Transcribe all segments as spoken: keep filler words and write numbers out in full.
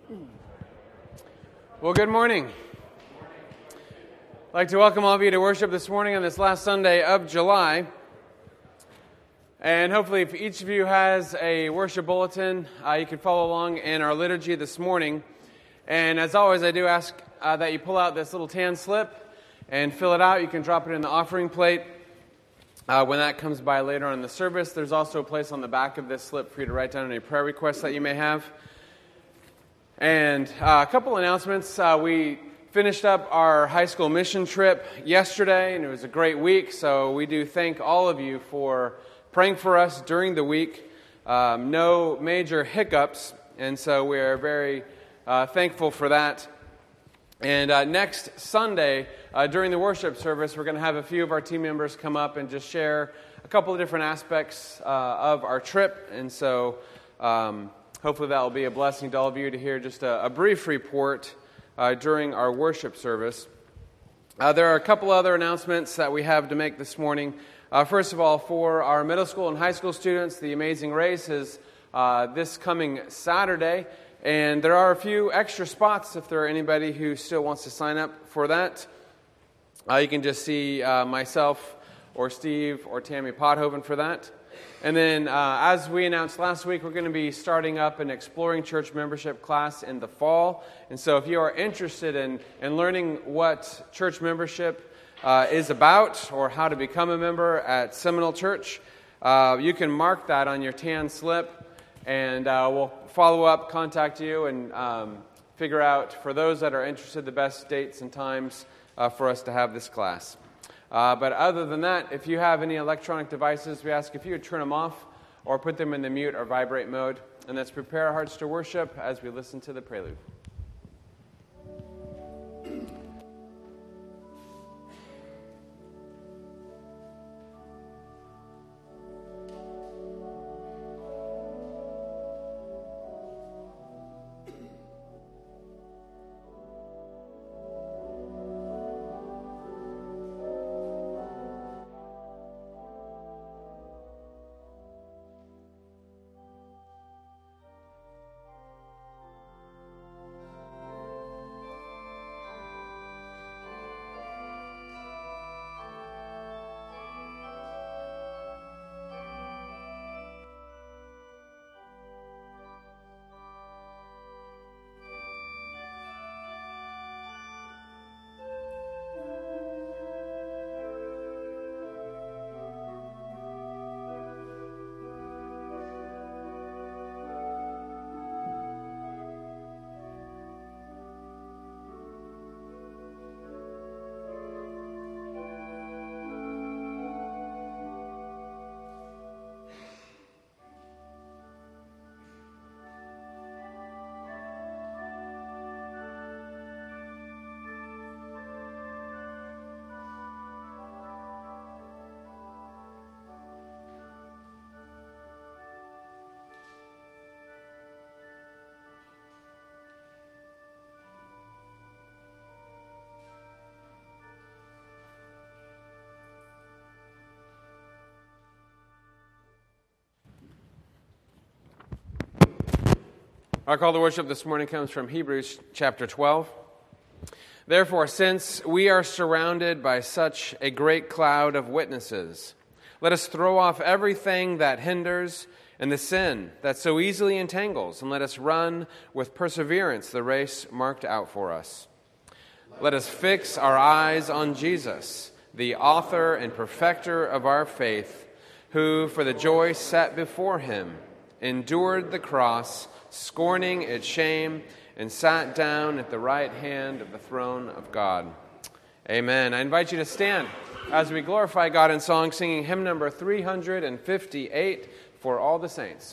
Well, good morning. I'd like to welcome all of you to worship this morning on this last Sunday of July. And hopefully, if each of you has a worship bulletin, uh, you can follow along in our liturgy this morning. And as always, I do ask uh, that you pull out this little tan slip and fill it out. You can drop it in the offering plate uh, when that comes by later on in the service. There's also a place on the back of this slip for you to write down any prayer requests that you may have. And uh, a couple announcements. Uh, we finished up our high school mission trip yesterday, and it was a great week. So we do thank all of you for praying for us during the week. Um, no major hiccups, and so we are very uh, thankful for that. And uh, next Sunday, uh, during the worship service, we're going to have a few of our team members come up and just share a couple of different aspects uh, of our trip. And so Um, Hopefully that will be a blessing to all of you to hear just a, a brief report uh, during our worship service. Uh, there are a couple other announcements that we have to make this morning. Uh, first of all, for our middle school and high school students, the Amazing Race is uh, this coming Saturday, and there are a few extra spots if there are anybody who still wants to sign up for that. Uh, you can just see uh, myself or Steve or Tammy Pothoven for that. And then, uh, as we announced last week, we're going to be starting up an Exploring Church membership class in the fall. And so if you are interested in, in learning what church membership uh, is about or how to become a member at Seminole Church, uh, you can mark that on your tan slip, and uh, we'll follow up, contact you, and um, figure out, for those that are interested, the best dates and times uh, for us to have this class. Uh, but other than that, if you have any electronic devices, we ask if you would turn them off or put them in the mute or vibrate mode. And let's prepare our hearts to worship as we listen to the prelude. Our call to worship this morning comes from Hebrews chapter twelve. Therefore, since we are surrounded by such a great cloud of witnesses, let us throw off everything that hinders and the sin that so easily entangles, and let us run with perseverance the race marked out for us. Let us fix our eyes on Jesus, the author and perfecter of our faith, who, for the joy set before him, endured the cross, scorning its shame, and sat down at the right hand of the throne of God. Amen. I invite you to stand as we glorify God in song, singing hymn number three hundred fifty-eight, For All the Saints.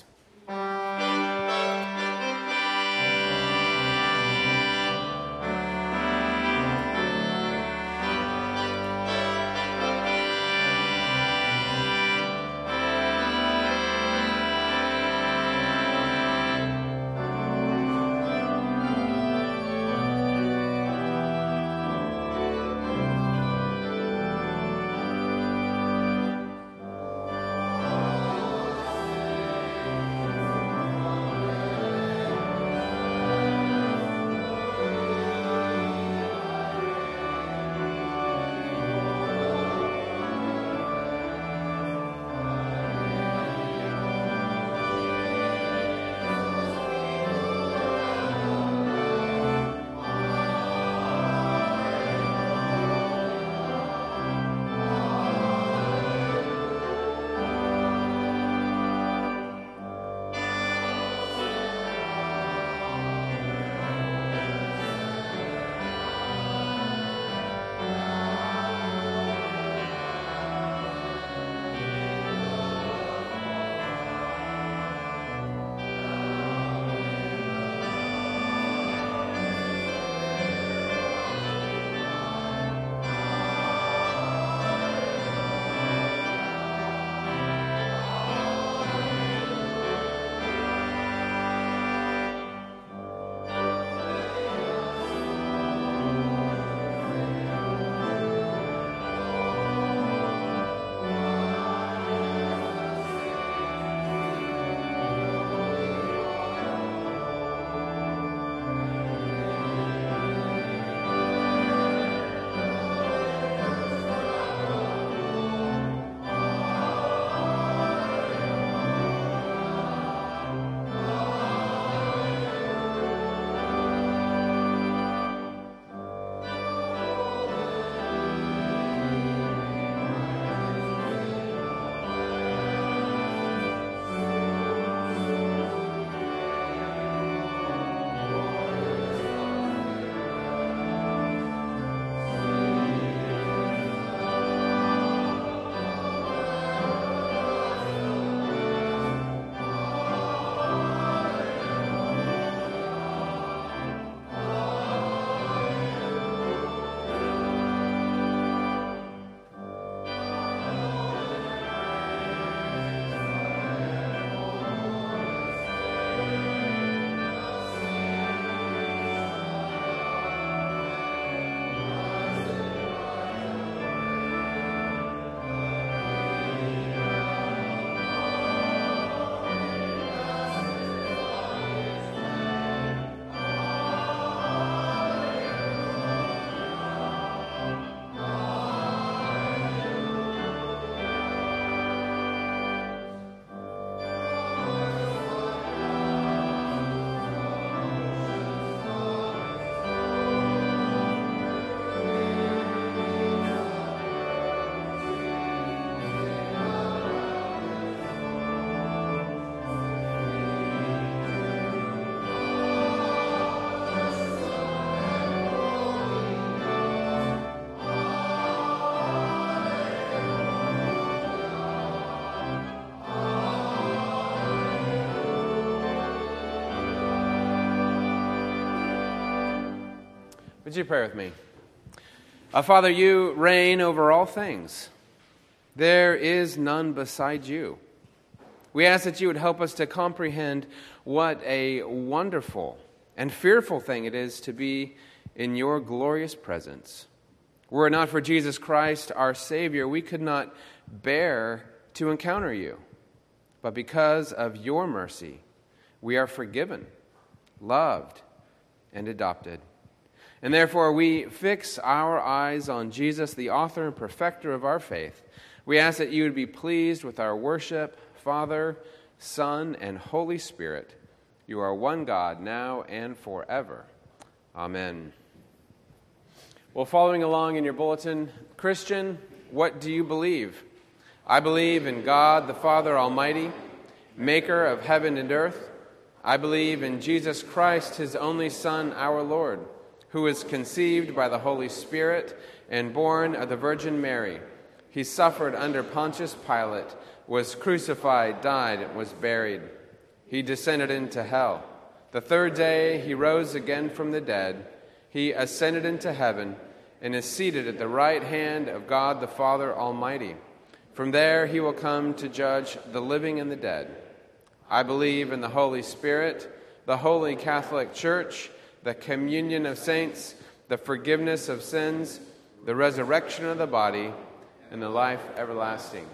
Would you pray with me? Uh, Father, you reign over all things. There is none beside you. We ask that you would help us to comprehend what a wonderful and fearful thing it is to be in your glorious presence. Were it not for Jesus Christ, our Savior, we could not bear to encounter you. But because of your mercy, we are forgiven, loved, and adopted. And therefore we fix our eyes on Jesus, the author and perfecter of our faith. We ask that you would be pleased with our worship, Father, Son, and Holy Spirit. You are one God, now and forever. Amen. Well, following along in your bulletin, Christian, what do you believe? I believe in God, the Father Almighty, maker of heaven and earth. I believe in Jesus Christ, his only Son, our Lord, who was conceived by the Holy Spirit and born of the Virgin Mary. He suffered under Pontius Pilate, was crucified, died, was buried. He descended into hell. The third day he rose again from the dead. He ascended into heaven and is seated at the right hand of God the Father Almighty. From there he will come to judge the living and the dead. I believe in the Holy Spirit, the Holy Catholic Church, the communion of saints, the forgiveness of sins, the resurrection of the body, and the life everlasting.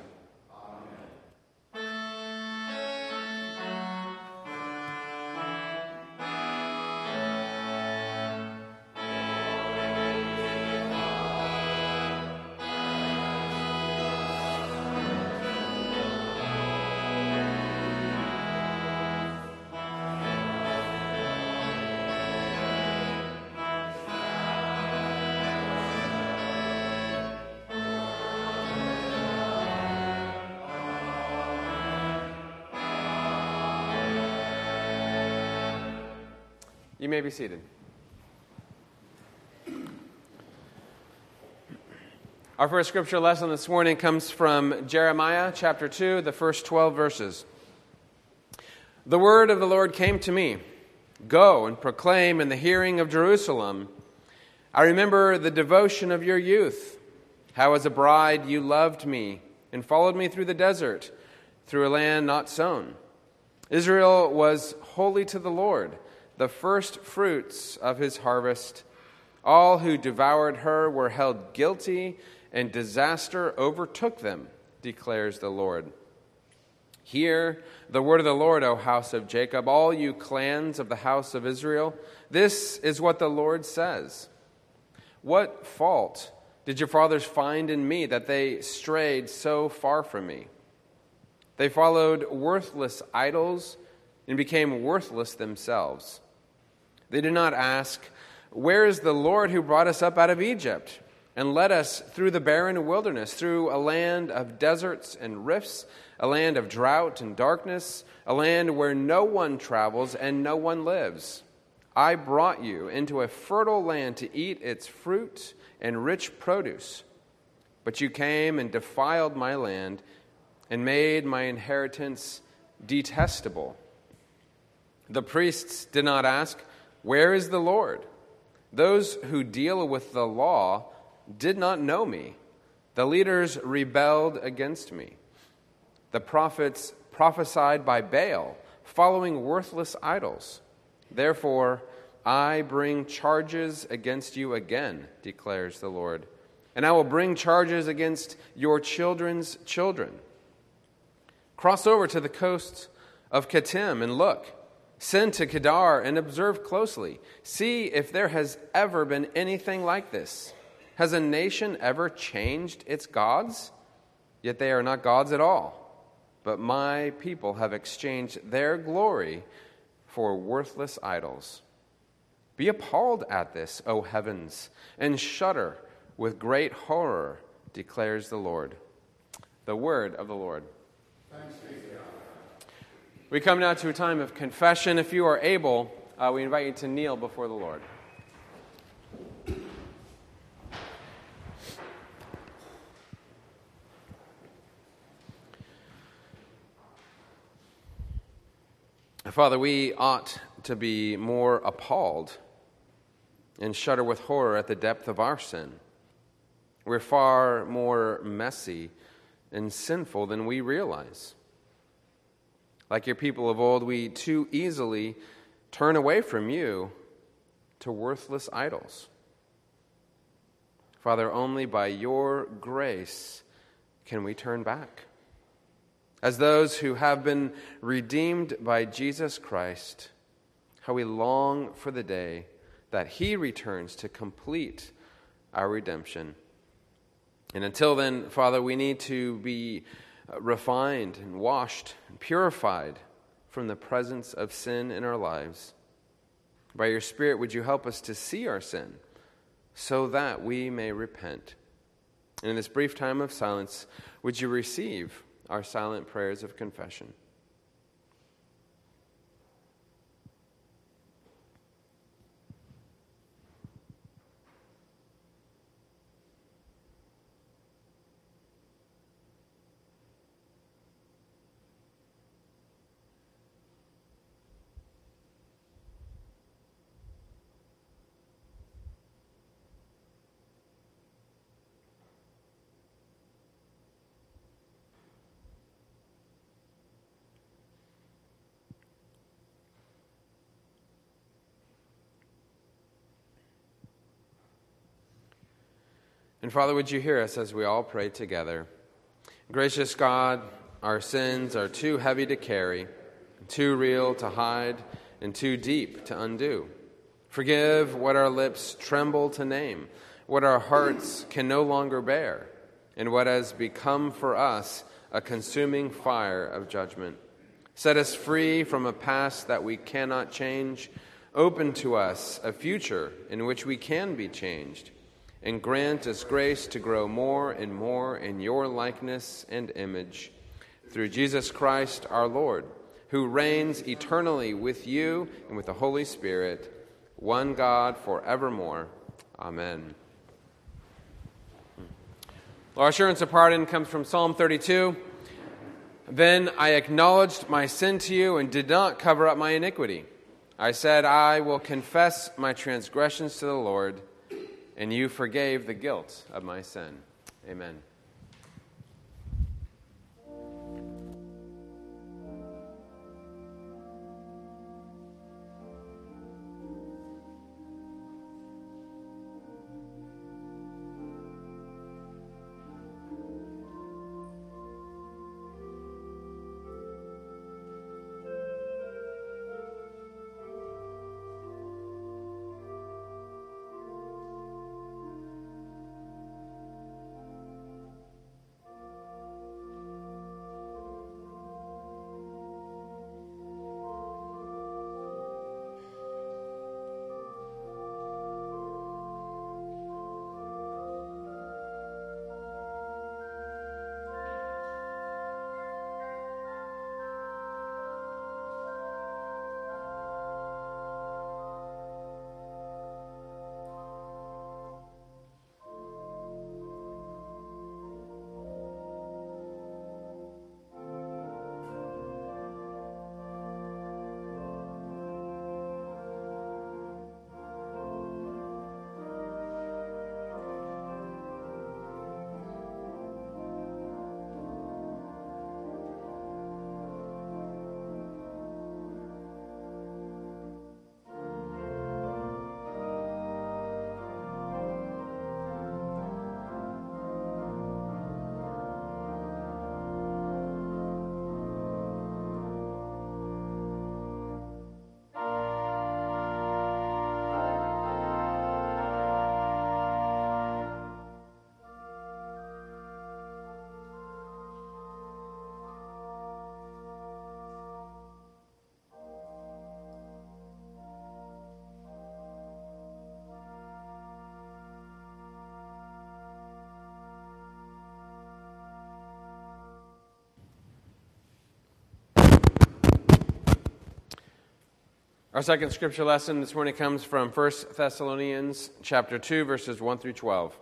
You may be seated. Our first scripture lesson this morning comes from Jeremiah chapter two, the first twelve verses. The word of the Lord came to me, "Go and proclaim in the hearing of Jerusalem, I remember the devotion of your youth, how as a bride you loved me and followed me through the desert, through a land not sown. Israel was holy to the Lord, the first fruits of his harvest. All who devoured her were held guilty, and disaster overtook them, declares the Lord. Hear the word of the Lord, O house of Jacob, all you clans of the house of Israel. This is what the Lord says. What fault did your fathers find in me that they strayed so far from me? They followed worthless idols and became worthless themselves. They did not ask, where is the Lord who brought us up out of Egypt and led us through the barren wilderness, through a land of deserts and rifts, a land of drought and darkness, a land where no one travels and no one lives? I brought you into a fertile land to eat its fruit and rich produce. But you came and defiled my land and made my inheritance detestable. The priests did not ask, where is the Lord? Those who deal with the law did not know me. The leaders rebelled against me. The prophets prophesied by Baal, following worthless idols. Therefore, I bring charges against you again, declares the Lord, and I will bring charges against your children's children. Cross over to the coast of Kittim and look. Send to Kedar and observe closely. See if there has ever been anything like this. Has a nation ever changed its gods? Yet they are not gods at all. But my people have exchanged their glory for worthless idols. Be appalled at this, O heavens, and shudder with great horror, declares the Lord. The word of the Lord. Thanks be to God. We come now to a time of confession. If you are able, uh, we invite you to kneel before the Lord. Father, we ought to be more appalled and shudder with horror at the depth of our sin. We're far more messy and sinful than we realize. Like your people of old, we too easily turn away from you to worthless idols. Father, only by your grace can we turn back. As those who have been redeemed by Jesus Christ, how we long for the day that he returns to complete our redemption. And until then, Father, we need to be refined and washed and purified from the presence of sin in our lives. By your Spirit, would you help us to see our sin so that we may repent? And in this brief time of silence, would you receive our silent prayers of confession? And Father, would you hear us as we all pray together? Gracious God, our sins are too heavy to carry, too real to hide, and too deep to undo. Forgive what our lips tremble to name, what our hearts can no longer bear, and what has become for us a consuming fire of judgment. Set us free from a past that we cannot change. Open to us a future in which we can be changed. And grant us grace to grow more and more in your likeness and image. Through Jesus Christ our Lord, who reigns eternally with you and with the Holy Spirit, one God forevermore. Amen. Our assurance of pardon comes from Psalm thirty-two. Then I acknowledged my sin to you and did not cover up my iniquity. I said, I will confess my transgressions to the Lord, and you forgave the guilt of my sin. Amen. Our second scripture lesson this morning comes from First Thessalonians chapter two, verses one through twelve.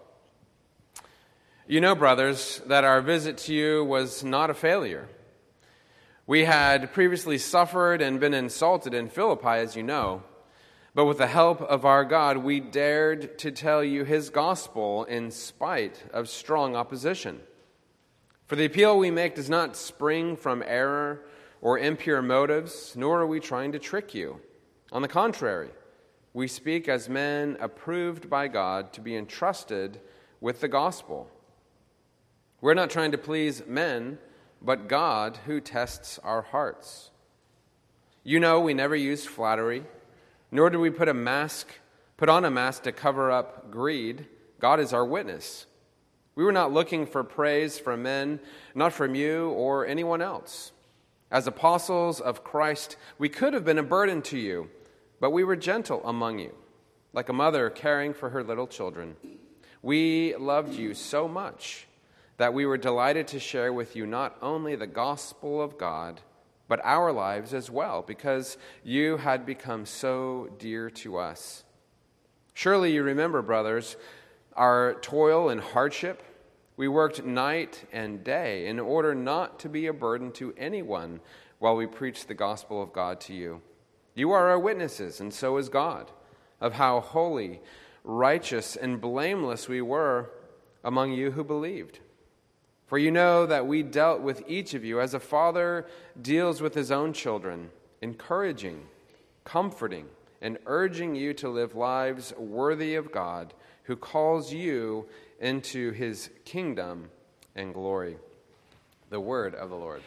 You know, brothers, that our visit to you was not a failure. We had previously suffered and been insulted in Philippi, as you know, But with the help of our God, we dared to tell you his gospel in spite of strong opposition. For the appeal we make does not spring from error or impure motives, nor are we trying to trick you. On the contrary, we speak as men approved by God to be entrusted with the gospel. We're not trying to please men, but God who tests our hearts. You know we never used flattery, nor do we put a mask, put on a mask to cover up greed. God is our witness. We were not looking for praise from men, not from you or anyone else. As apostles of Christ, we could have been a burden to you, but we were gentle among you, like a mother caring for her little children. We loved you so much that we were delighted to share with you not only the gospel of God, but our lives as well, because you had become so dear to us. Surely you remember, brothers, our toil and hardship. We worked night and day in order not to be a burden to anyone while we preached the gospel of God to you. You are our witnesses, and so is God, of how holy, righteous, and blameless we were among you who believed. For you know that we dealt with each of you as a father deals with his own children, encouraging, comforting, and urging you to live lives worthy of God, who calls you into his kingdom and glory. The word of the Lord.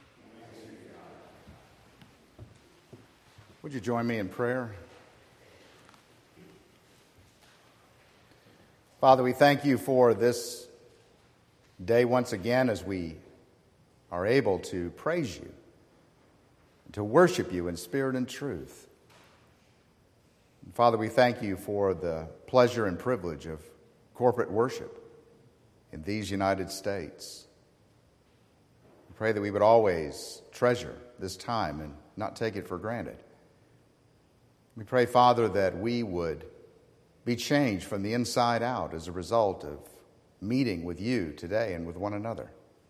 Would you join me in prayer? Father, we thank you for this day once again as we are able to praise you, to worship you in spirit and truth. And Father, we thank you for the pleasure and privilege of corporate worship in these United States. We pray that we would always treasure this time and not take it for granted. We pray, Father, that we would be changed from the inside out as a result of meeting with you today and with one another.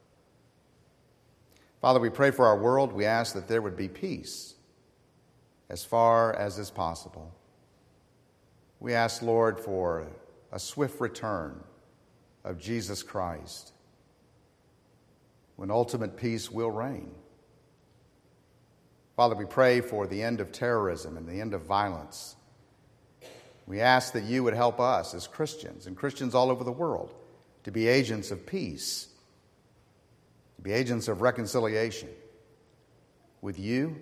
Father, we pray for our world. We ask that there would be peace as far as is possible. We ask, Lord, for a swift return of Jesus Christ, when ultimate peace will reign. Father, we pray for the end of terrorism and the end of violence. We ask that you would help us as Christians and Christians all over the world to be agents of peace, to be agents of reconciliation with you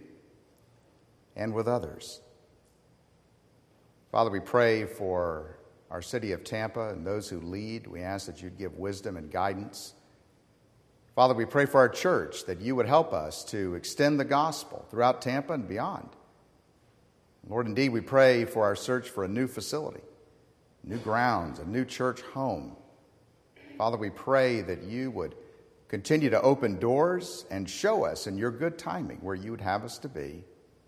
and with others. Father, we pray for our city of Tampa and those who lead. We ask that you'd give wisdom and guidance. Father, we pray for our church that you would help us to extend the gospel throughout Tampa and beyond. Lord, indeed, we pray for our search for a new facility, new grounds, a new church home. Father, we pray that you would continue to open doors and show us in your good timing where you would have us to be.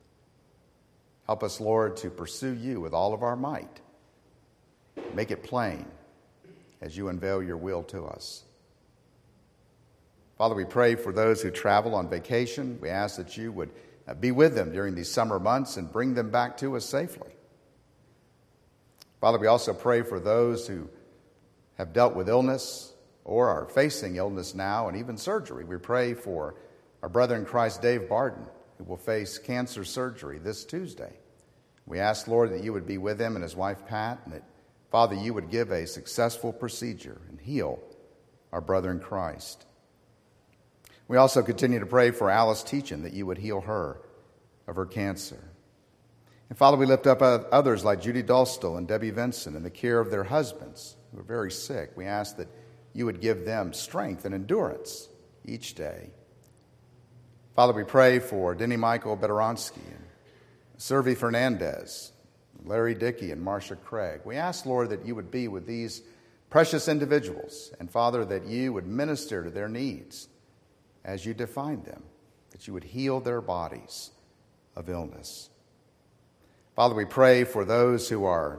Help us, Lord, to pursue you with all of our might. Make it plain as you unveil your will to us. Father, we pray for those who travel on vacation. We ask that you would be with them during these summer months and bring them back to us safely. Father, we also pray for those who have dealt with illness or are facing illness now and even surgery. We pray for our brother in Christ, Dave Barden, who will face cancer surgery this Tuesday. We ask, Lord, that you would be with him and his wife, Pat, and that, Father, you would give a successful procedure and heal our brother in Christ. We also continue to pray for Alice Teachin, that you would heal her of her cancer. And Father, we lift up others like Judy Dulstel and Debbie Vinson in the care of their husbands who are very sick. We ask that you would give them strength and endurance each day. Father, we pray for Denny Michael Bedoronsky and Servi Fernandez, Larry Dickey and Marcia Craig. We ask, Lord, that you would be with these precious individuals, and Father, that you would minister to their needs as you define them, that you would heal their bodies of illness. Father, we pray for those who are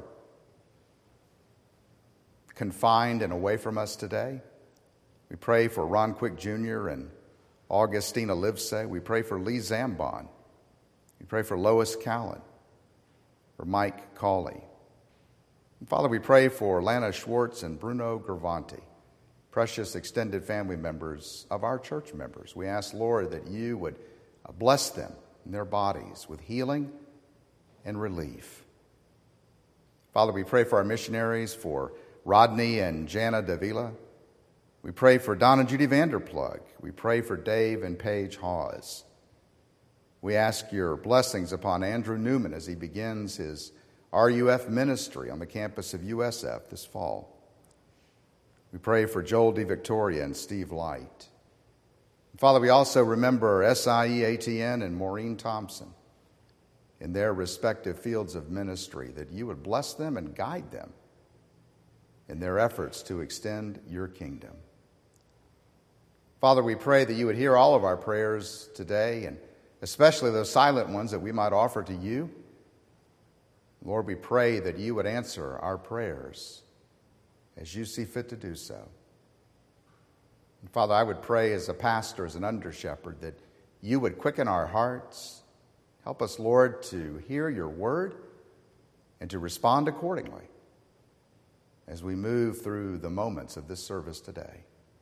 confined and away from us today. We pray for Ron Quick Junior and Augustina Livesay. We pray for Lee Zambon. We pray for Lois Callan. for Mike Cawley. And Father, we pray for Lana Schwartz and Bruno Gervanti, precious extended family members of our church members. We ask, Lord, that you would bless them in their bodies with healing and relief. Father, we pray for our missionaries, for Rodney and Jana Davila. We pray for Don and Judy Vanderplug. We pray for Dave and Paige Hawes. We ask your blessings upon Andrew Newman as he begins his R U F ministry on the campus of U S F this fall. We pray for Joel DeVictoria and Steve Light. Father, we also remember S I E A T N and Maureen Thompson in their respective fields of ministry, that you would bless them and guide them in their efforts to extend your kingdom. Father, we pray that you would hear all of our prayers today, and especially those silent ones that we might offer to you. Lord, we pray that you would answer our prayers as you see fit to do so. And Father, I would pray as a pastor, as an under-shepherd, that you would quicken our hearts. Help us, Lord, to hear your word and to respond accordingly as we move through the moments of this service today.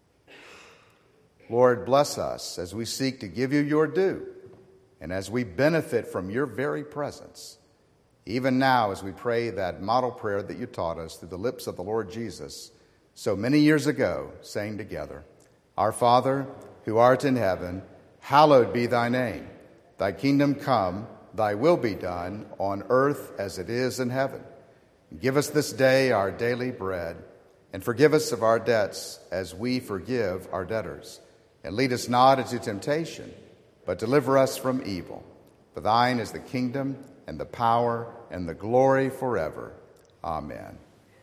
Lord, bless us as we seek to give you your due and as we benefit from your very presence. Even now, as we pray that model prayer that you taught us through the lips of the Lord Jesus so many years ago, saying together, Our Father, who art in heaven, hallowed be thy name. Thy kingdom come, thy will be done, on earth as it is in heaven. Give us this day our daily bread, and forgive us of our debts as we forgive our debtors. And lead us not into temptation, but deliver us from evil. For thine is the kingdom, and the power, and the glory forever. Amen.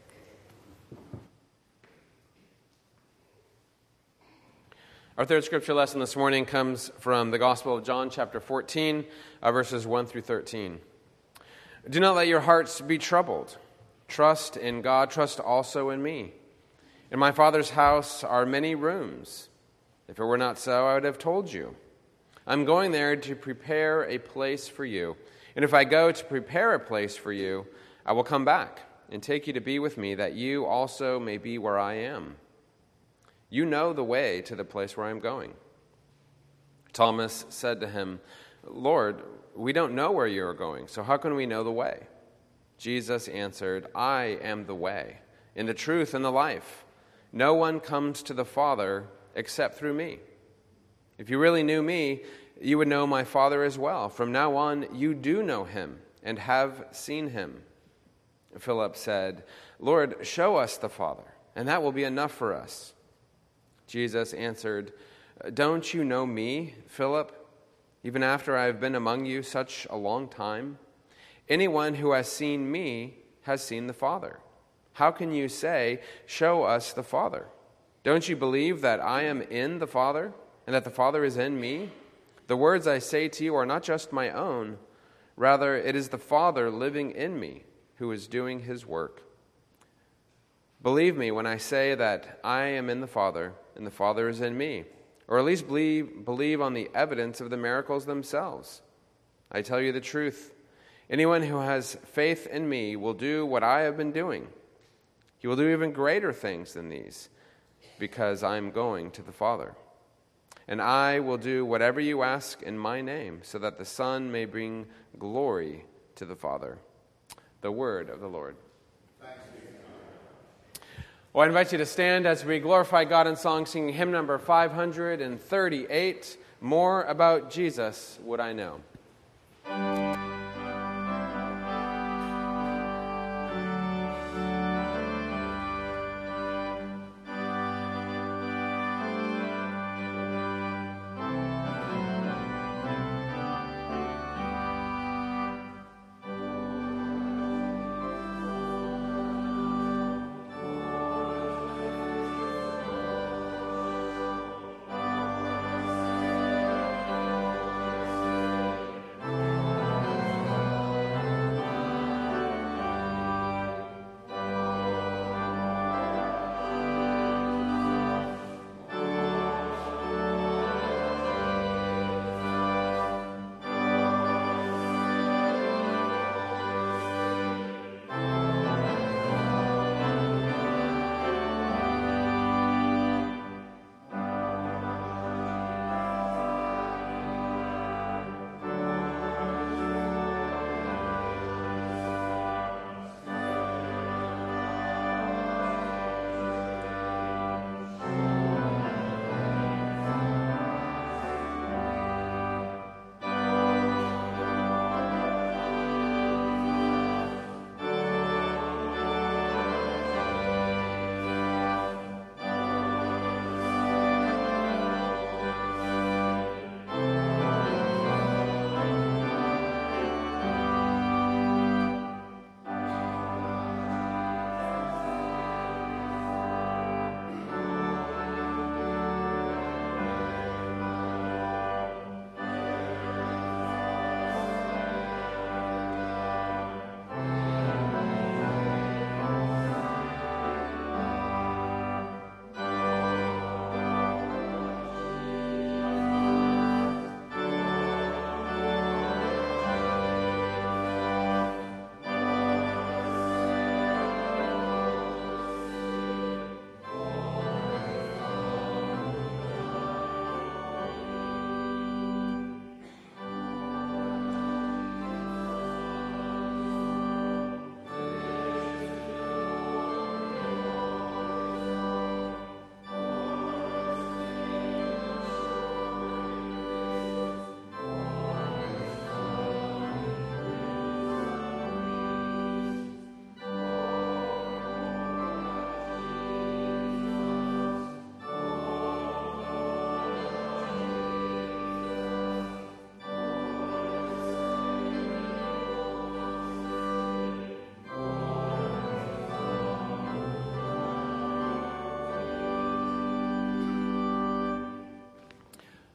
Our third scripture lesson this morning comes from the Gospel of John, chapter fourteen, uh, verses one through thirteen. Do not let your hearts be troubled. Trust in God, trust also in me. In my Father's house are many rooms. If it were not so, I would have told you. I'm going there to prepare a place for you. And if I go to prepare a place for you, I will come back and take you to be with me, that you also may be where I am. You know the way to the place where I'm going. Thomas said to him, Lord, we don't know where you are going, so how can we know the way? Jesus answered, I am the way, and the truth, and the life. No one comes to the Father except through me. If you really knew me, you would know my Father as well. From now on, you do know him and have seen him. Philip said, Lord, show us the Father, and that will be enough for us. Jesus answered, Don't you know me, Philip, even after I have been among you such a long time? Anyone who has seen me has seen the Father. How can you say, Show us the Father? Don't you believe that I am in the Father, and that the Father is in me? The words I say to you are not just my own. Rather, it is the Father living in me who is doing his work. Believe me when I say that I am in the Father, and the Father is in me, or at least believe, believe on the evidence of the miracles themselves. I tell you the truth. Anyone who has faith in me will do what I have been doing. He will do even greater things than these, because I am going to the Father. And I will do whatever you ask in my name, so that the Son may bring glory to the Father. The word of the Lord. Well, I invite you to stand as we glorify God in song, singing hymn number five hundred thirty-eight, More About Jesus Would I Know.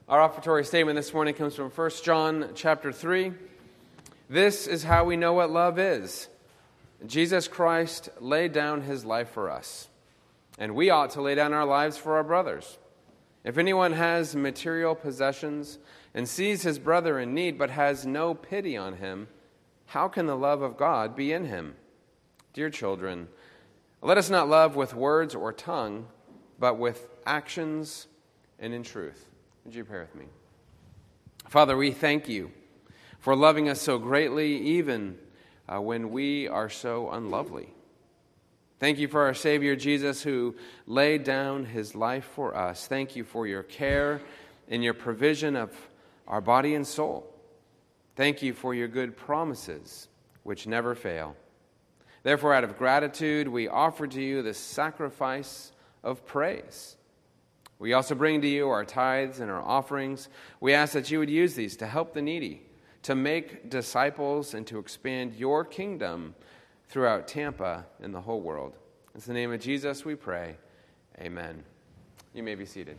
Our offertory statement this morning comes from First John chapter three. This is how we know what love is. Jesus Christ laid down his life for us, and we ought to lay down our lives for our brothers. If anyone has material possessions and sees his brother in need but has no pity on him, how can the love of God be in him? Dear children, let us not love with words or tongue, but with actions and in truth. Would you pray with me? Father, we thank you for loving us so greatly, even uh, when we are so unlovely. Thank you for our Savior Jesus, who laid down his life for us. Thank you for your care and your provision of our body and soul. Thank you for your good promises, which never fail. Therefore, out of gratitude, we offer to you this sacrifice of praise. We also bring to you our tithes and our offerings. We ask that you would use these to help the needy, to make disciples, and to expand your kingdom throughout Tampa and the whole world. In the name of Jesus we pray. Amen. You may be seated.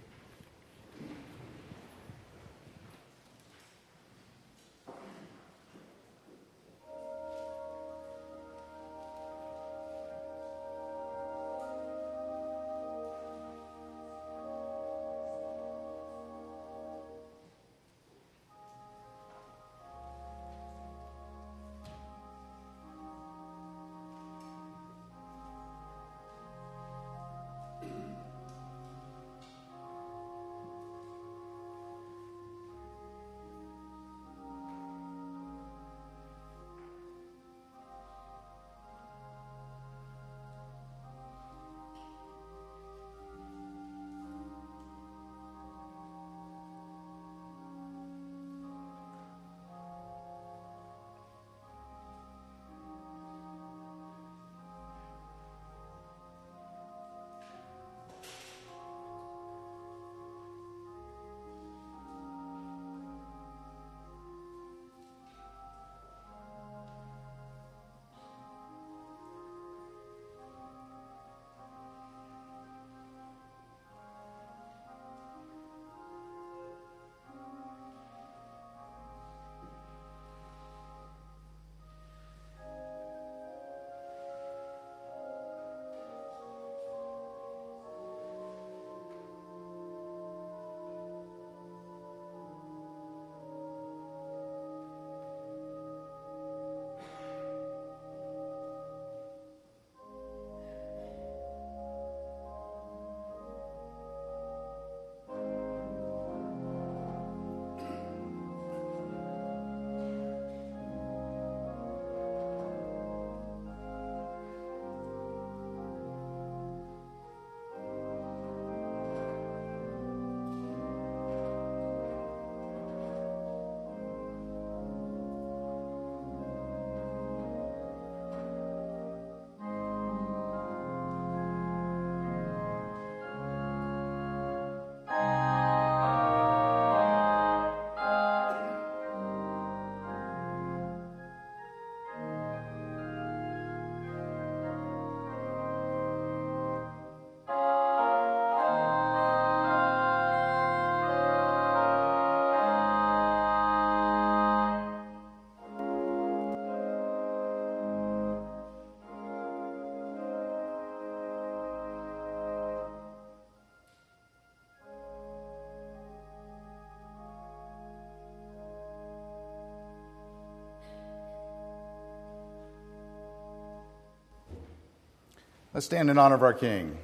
Let's stand in honor of our King.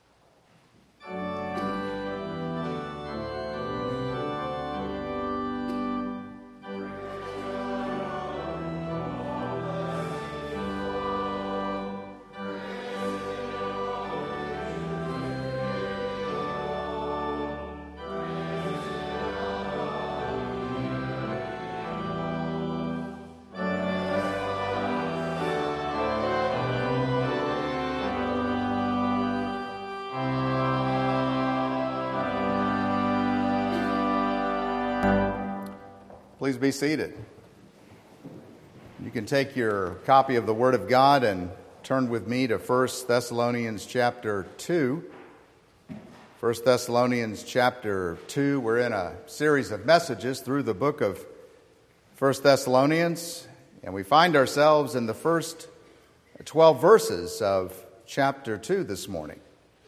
Please be seated. You can take your copy of the Word of God and turn with me to First Thessalonians chapter two. First Thessalonians chapter two. We're in a series of messages through the book of First Thessalonians, and we find ourselves in the first twelve verses of chapter two this morning.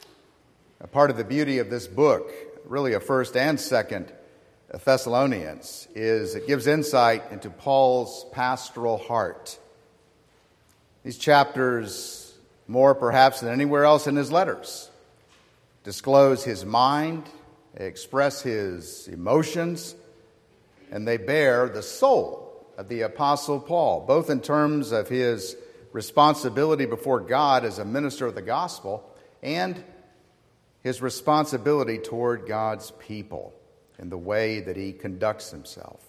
A part of the beauty of this book, really a first and second Thessalonians, is it gives insight into Paul's pastoral heart. These chapters, more perhaps than anywhere else in his letters, disclose his mind, they express his emotions, and they bear the soul of the Apostle Paul, both in terms of his responsibility before God as a minister of the gospel and his responsibility toward God's people in the way that he conducts himself.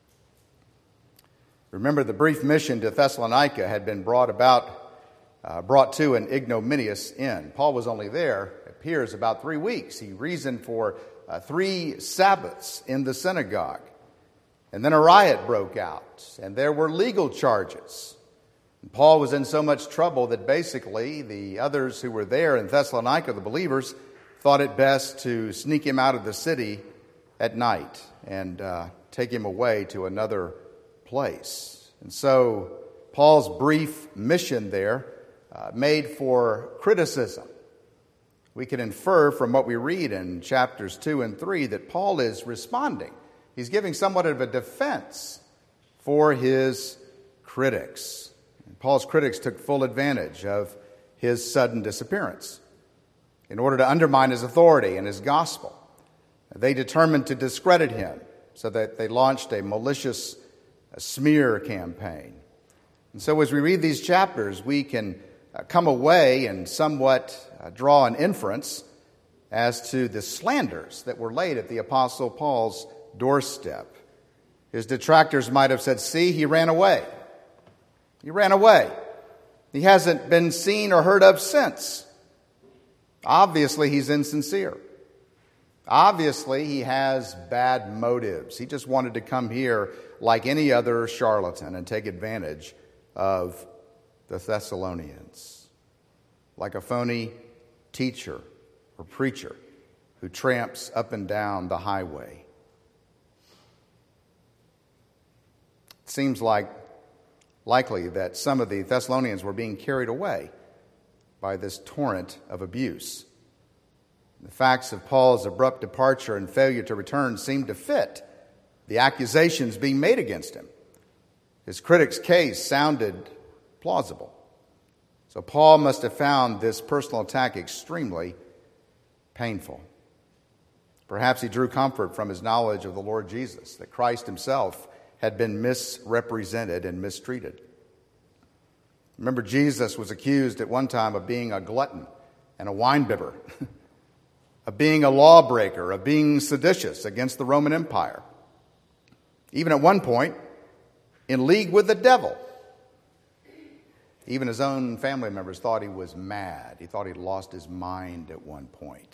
Remember, the brief mission to Thessalonica had been brought about, uh, brought to an ignominious end. Paul was only there, it appears, about three weeks. He reasoned for uh, three Sabbaths in the synagogue. And then a riot broke out, and there were legal charges. And Paul was in so much trouble that basically the others who were there in Thessalonica, the believers, thought it best to sneak him out of the city at night and uh, take him away to another place. And so Paul's brief mission there uh, made for criticism. We can infer from what we read in chapters two and three that Paul is responding. He's giving somewhat of a defense for his critics. And Paul's critics took full advantage of his sudden disappearance in order to undermine his authority and his gospel. They determined to discredit him, so that they launched a malicious smear campaign. And so as we read these chapters, we can uh, come away and somewhat uh, draw an inference as to the slanders that were laid at the Apostle Paul's doorstep. His detractors might have said, "See, he ran away. He ran away. He hasn't been seen or heard of since. Obviously, he's insincere. Obviously, he has bad motives. He just wanted to come here like any other charlatan and take advantage of the Thessalonians, like a phony teacher or preacher who tramps up and down the highway." It seems like likely that some of the Thessalonians were being carried away by this torrent of abuse. The facts of Paul's abrupt departure and failure to return seemed to fit the accusations being made against him. His critics' case sounded plausible. So Paul must have found this personal attack extremely painful. Perhaps he drew comfort from his knowledge of the Lord Jesus, that Christ himself had been misrepresented and mistreated. Remember, Jesus was accused at one time of being a glutton and a winebibber, of being a lawbreaker, of being seditious against the Roman Empire. Even at one point, in league with the devil. Even his own family members thought he was mad. He thought he'd lost his mind at one point.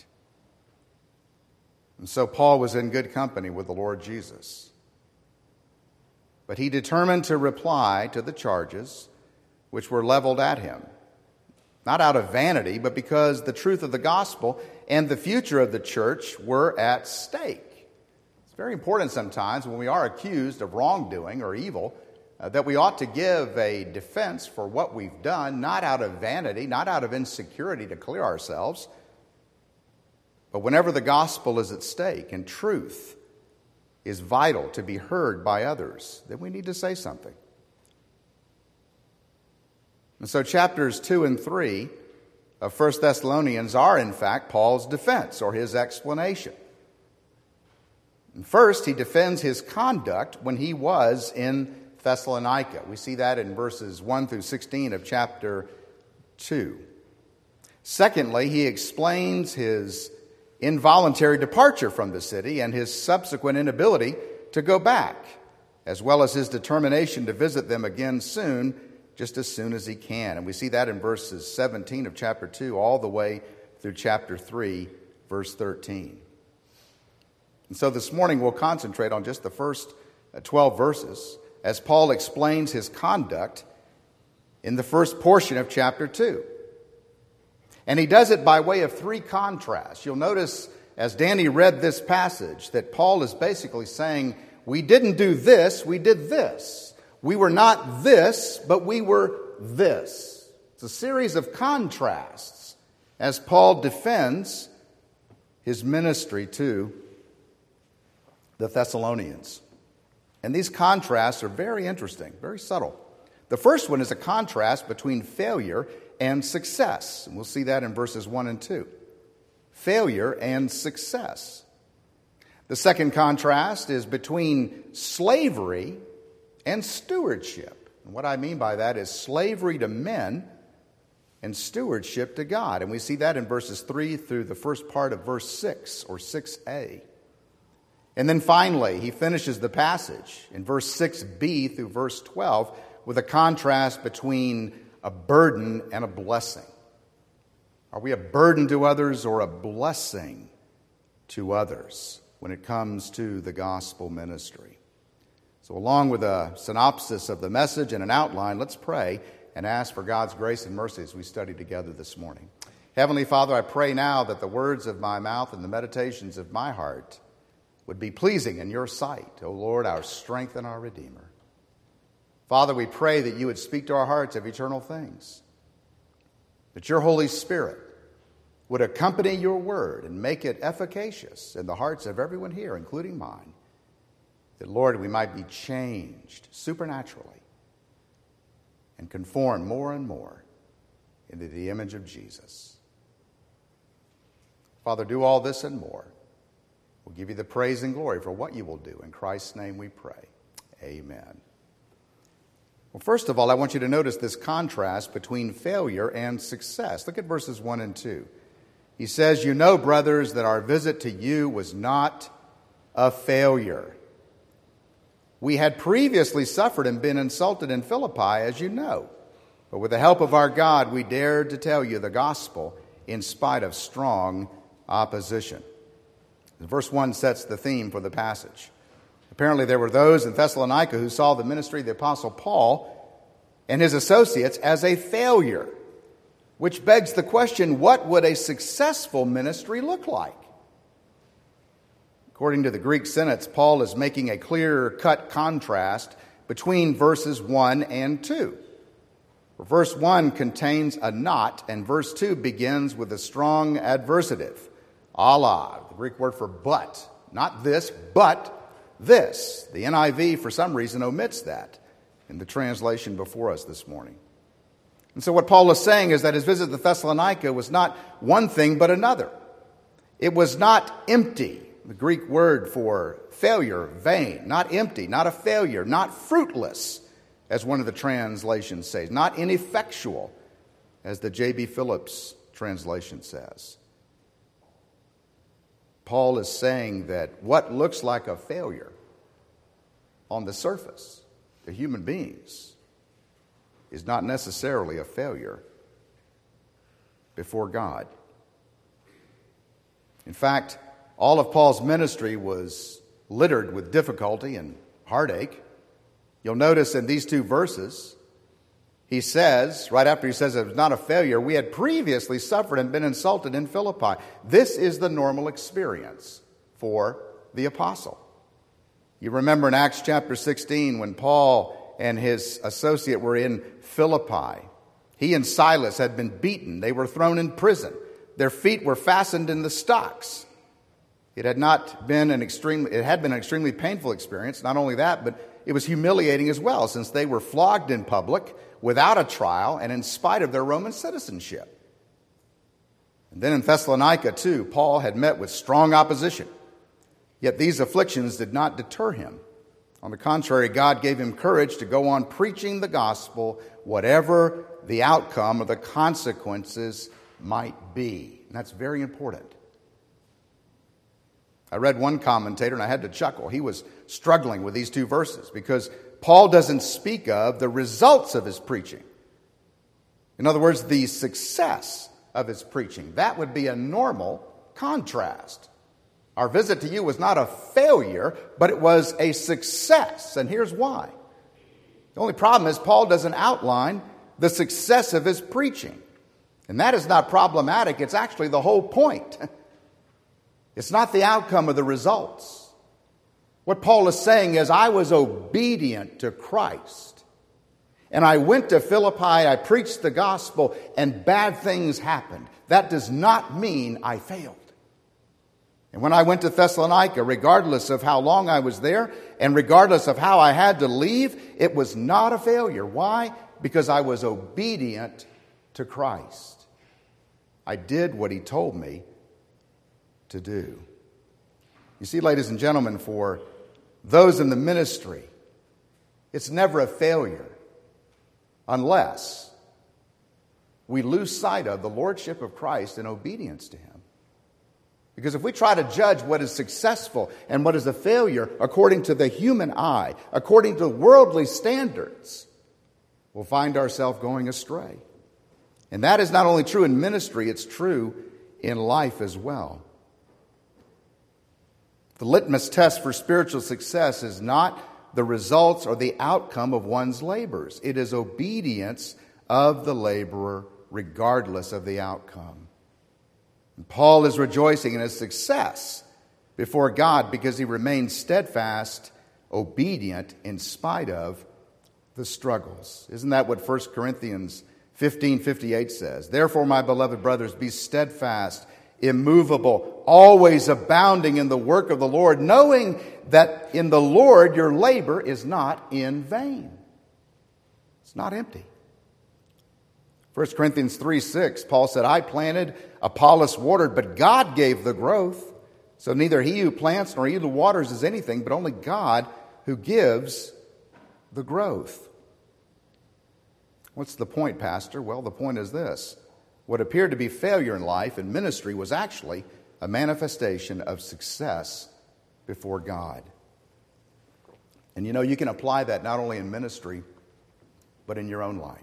And so Paul was in good company with the Lord Jesus. But he determined to reply to the charges which were leveled at him, not out of vanity, but because the truth of the gospel and the future of the church were at stake. It's very important sometimes when we are accused of wrongdoing or evil uh, that we ought to give a defense for what we've done, not out of vanity, not out of insecurity to clear ourselves, but whenever the gospel is at stake and truth is vital to be heard by others, then we need to say something. And so chapters two and three of First Thessalonians are, in fact, Paul's defense or his explanation. And first, he defends his conduct when he was in Thessalonica. We see that in verses one through sixteen of chapter two. Secondly, he explains his involuntary departure from the city and his subsequent inability to go back, as well as his determination to visit them again soon, just as soon as he can. And we see that in verses seventeen of chapter two all the way through chapter three, verse thirteen. And so this morning we'll concentrate on just the first twelve verses as Paul explains his conduct in the first portion of chapter two. And he does it by way of three contrasts. You'll notice as Danny read this passage, that Paul is basically saying, we didn't do this, we did this. We were not this, but we were this. It's a series of contrasts as Paul defends his ministry to the Thessalonians. And these contrasts are very interesting, very subtle. The first one is a contrast between failure and success. And we'll see that in verses one and two. Failure and success. The second contrast is between slavery and stewardship. And what I mean by that is slavery to men and stewardship to God. And we see that in verses three through the first part of verse six, or six a. And then finally, he finishes the passage in verse six b through verse twelve with a contrast between a burden and a blessing. Are we a burden to others or a blessing to others when it comes to the gospel ministry? So along with a synopsis of the message and an outline, let's pray and ask for God's grace and mercy as we study together this morning. Heavenly Father, I pray now that the words of my mouth and the meditations of my heart would be pleasing in your sight, O Lord, our strength and our Redeemer. Father, we pray that you would speak to our hearts of eternal things, that your Holy Spirit would accompany your word and make it efficacious in the hearts of everyone here, including mine, that, Lord, we might be changed supernaturally and conform more and more into the image of Jesus. Father, do all this and more. We'll give you the praise and glory for what you will do. In Christ's name we pray. Amen. Well, first of all, I want you to notice this contrast between failure and success. Look at verses one and two. He says, "You know, brothers, that our visit to you was not a failure. We had previously suffered and been insulted in Philippi, as you know. But with the help of our God, we dared to tell you the gospel in spite of strong opposition." Verse one sets the theme for the passage. Apparently there were those in Thessalonica who saw the ministry of the Apostle Paul and his associates as a failure, which begs the question, what would a successful ministry look like? According to the Greek sentence, Paul is making a clear-cut contrast between verses one and two. Verse one contains a not, and verse two begins with a strong adversative. Allah, the Greek word for but. Not this, but this. The N I V, for some reason, omits that in the translation before us this morning. And so what Paul is saying is that his visit to Thessalonica was not one thing but another. It was not empty. The Greek word for failure, vain. Not empty, not a failure, not fruitless, as one of the translations says. Not ineffectual, as the J B Phillips translation says. Paul is saying that what looks like a failure on the surface to human beings is not necessarily a failure before God. In fact, all of Paul's ministry was littered with difficulty and heartache. You'll notice in these two verses, he says, right after he says it was not a failure, we had previously suffered and been insulted in Philippi. This is the normal experience for the apostle. You remember in Acts chapter sixteen when Paul and his associate were in Philippi. He and Silas had been beaten. They were thrown in prison. Their feet were fastened in the stocks. It had not been an extremely, it had been an extremely painful experience. Not only that, but it was humiliating as well, since they were flogged in public without a trial and in spite of their Roman citizenship. And then in Thessalonica, too, Paul had met with strong opposition. Yet these afflictions did not deter him. On the contrary, God gave him courage to go on preaching the gospel, whatever the outcome or the consequences might be. And that's very important. I read one commentator and I had to chuckle. He was struggling with these two verses because Paul doesn't speak of the results of his preaching. In other words, the success of his preaching. That would be a normal contrast. Our visit to you was not a failure, but it was a success. And here's why. The only problem is Paul doesn't outline the success of his preaching. And that is not problematic. It's actually the whole point. It's not the outcome of the results. What Paul is saying is, I was obedient to Christ. And I went to Philippi, I preached the gospel, and bad things happened. That does not mean I failed. And when I went to Thessalonica, regardless of how long I was there, and regardless of how I had to leave, it was not a failure. Why? Because I was obedient to Christ. I did what he told me to do. You see, ladies and gentlemen, for those in the ministry, it's never a failure unless we lose sight of the lordship of Christ in obedience to him. Because if we try to judge what is successful and what is a failure according to the human eye, according to worldly standards, we'll find ourselves going astray. And that is not only true in ministry, it's true in life as well. The litmus test for spiritual success is not the results or the outcome of one's labors. It is obedience of the laborer regardless of the outcome. And Paul is rejoicing in his success before God because he remained steadfast, obedient in spite of the struggles. Isn't that what First Corinthians fifteen fifty-eight says? Therefore, my beloved brothers, be steadfast, immovable, always abounding in the work of the Lord, knowing that in the Lord your labor is not in vain. It's not empty. First Corinthians three six, Paul said, I planted, Apollos watered, but God gave the growth. So neither he who plants nor he who waters is anything, but only God who gives the growth. What's the point, Pastor? Well, the point is this. What appeared to be failure in life and ministry was actually a manifestation of success before God. And you know, you can apply that not only in ministry, but in your own life.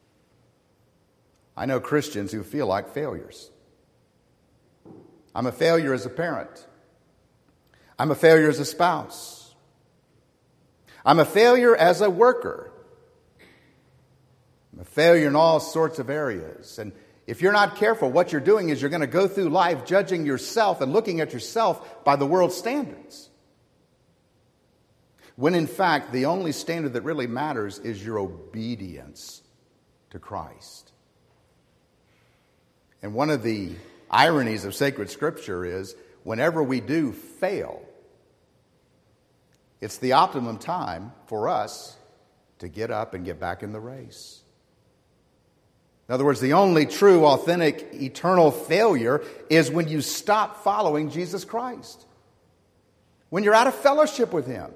I know Christians who feel like failures. I'm a failure as a parent. I'm a failure as a spouse. I'm a failure as a worker. I'm a failure in all sorts of areas. And if you're not careful, what you're doing is you're going to go through life judging yourself and looking at yourself by the world's standards. When in fact, the only standard that really matters is your obedience to Christ. And one of the ironies of sacred scripture is whenever we do fail, it's the optimum time for us to get up and get back in the race. In other words, the only true, authentic, eternal failure is when you stop following Jesus Christ. When you're out of fellowship with him.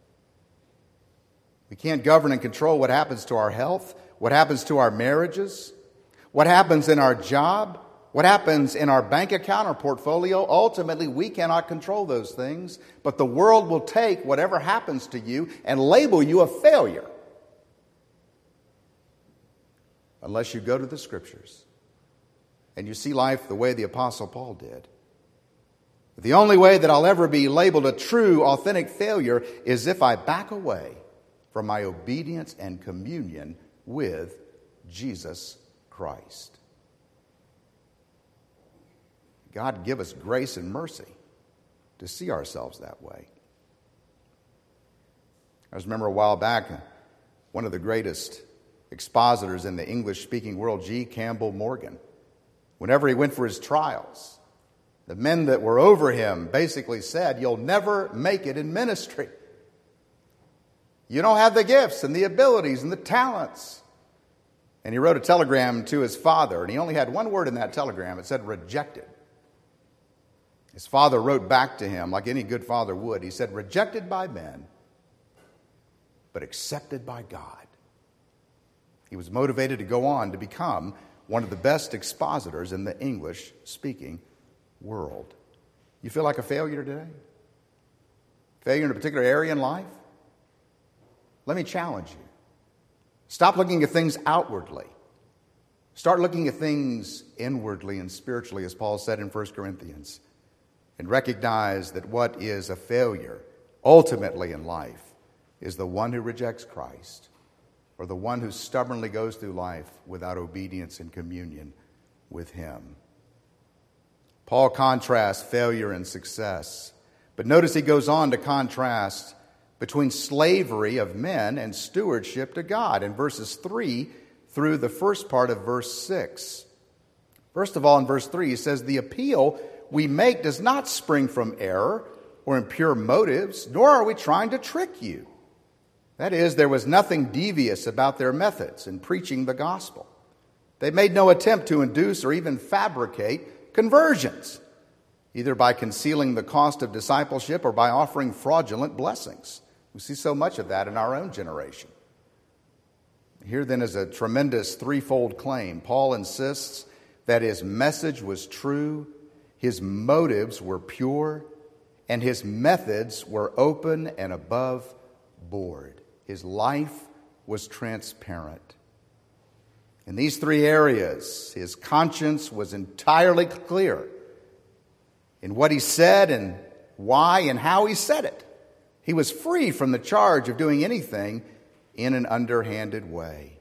We can't govern and control what happens to our health, what happens to our marriages, what happens in our job, what happens in our bank account or portfolio. Ultimately, we cannot control those things, but the world will take whatever happens to you and label you a failure. Unless you go to the Scriptures and you see life the way the Apostle Paul did. The only way that I'll ever be labeled a true, authentic failure is if I back away from my obedience and communion with Jesus Christ. God give us grace and mercy to see ourselves that way. I remember a while back, one of the greatest expositors in the English-speaking world, G. Campbell Morgan, whenever he went for his trials, the men that were over him basically said, you'll never make it in ministry. You don't have the gifts and the abilities and the talents. And he wrote a telegram to his father, and he only had one word in that telegram. It said, rejected. His father wrote back to him, like any good father would. He said, rejected by men, but accepted by God. He was motivated to go on to become one of the best expositors in the English-speaking world. You feel like a failure today? Failure in a particular area in life? Let me challenge you. Stop looking at things outwardly. Start looking at things inwardly and spiritually, as Paul said in First Corinthians. And recognize that what is a failure ultimately in life is the one who rejects Christ, or the one who stubbornly goes through life without obedience and communion with him. Paul contrasts failure and success. But notice he goes on to contrast between slavery of men and stewardship to God in verses three through the first part of verse six. First of all, in verse three, he says, "The appeal we make does not spring from error or impure motives, nor are we trying to trick you." That is, there was nothing devious about their methods in preaching the gospel. They made no attempt to induce or even fabricate conversions, either by concealing the cost of discipleship or by offering fraudulent blessings. We see so much of that in our own generation. Here then is a tremendous threefold claim. Paul insists that his message was true, his motives were pure, and his methods were open and above board. His life was transparent. In these three areas, his conscience was entirely clear in what he said and why and how he said it. He was free from the charge of doing anything in an underhanded way.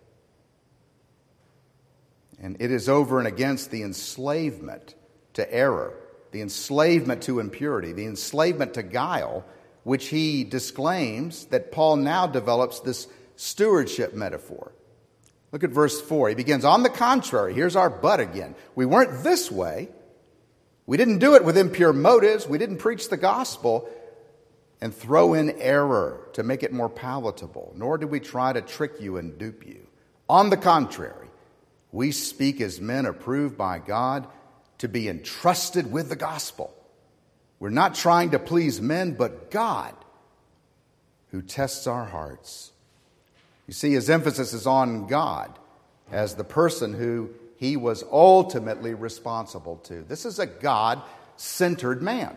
And it is over and against the enslavement to error, the enslavement to impurity, the enslavement to guile, which he disclaims, that Paul now develops this stewardship metaphor. Look at verse four. He begins, "On the contrary," here's our but again. "We weren't this way. We didn't do it with impure motives. We didn't preach the gospel and throw in error to make it more palatable, nor did we try to trick you and dupe you. On the contrary, we speak as men approved by God to be entrusted with the gospel. We're not trying to please men, but God, who tests our hearts." You see, his emphasis is on God as the person who he was ultimately responsible to. This is a God-centered man.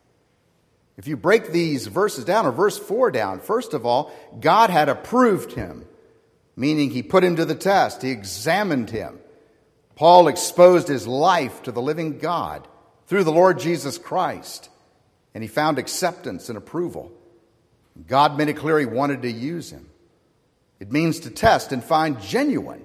If you break these verses down, or verse four down, first of all, God had approved him, meaning he put him to the test. He examined him. Paul exposed his life to the living God through the Lord Jesus Christ, and he found acceptance and approval. God made it clear he wanted to use him. It means to test and find genuine,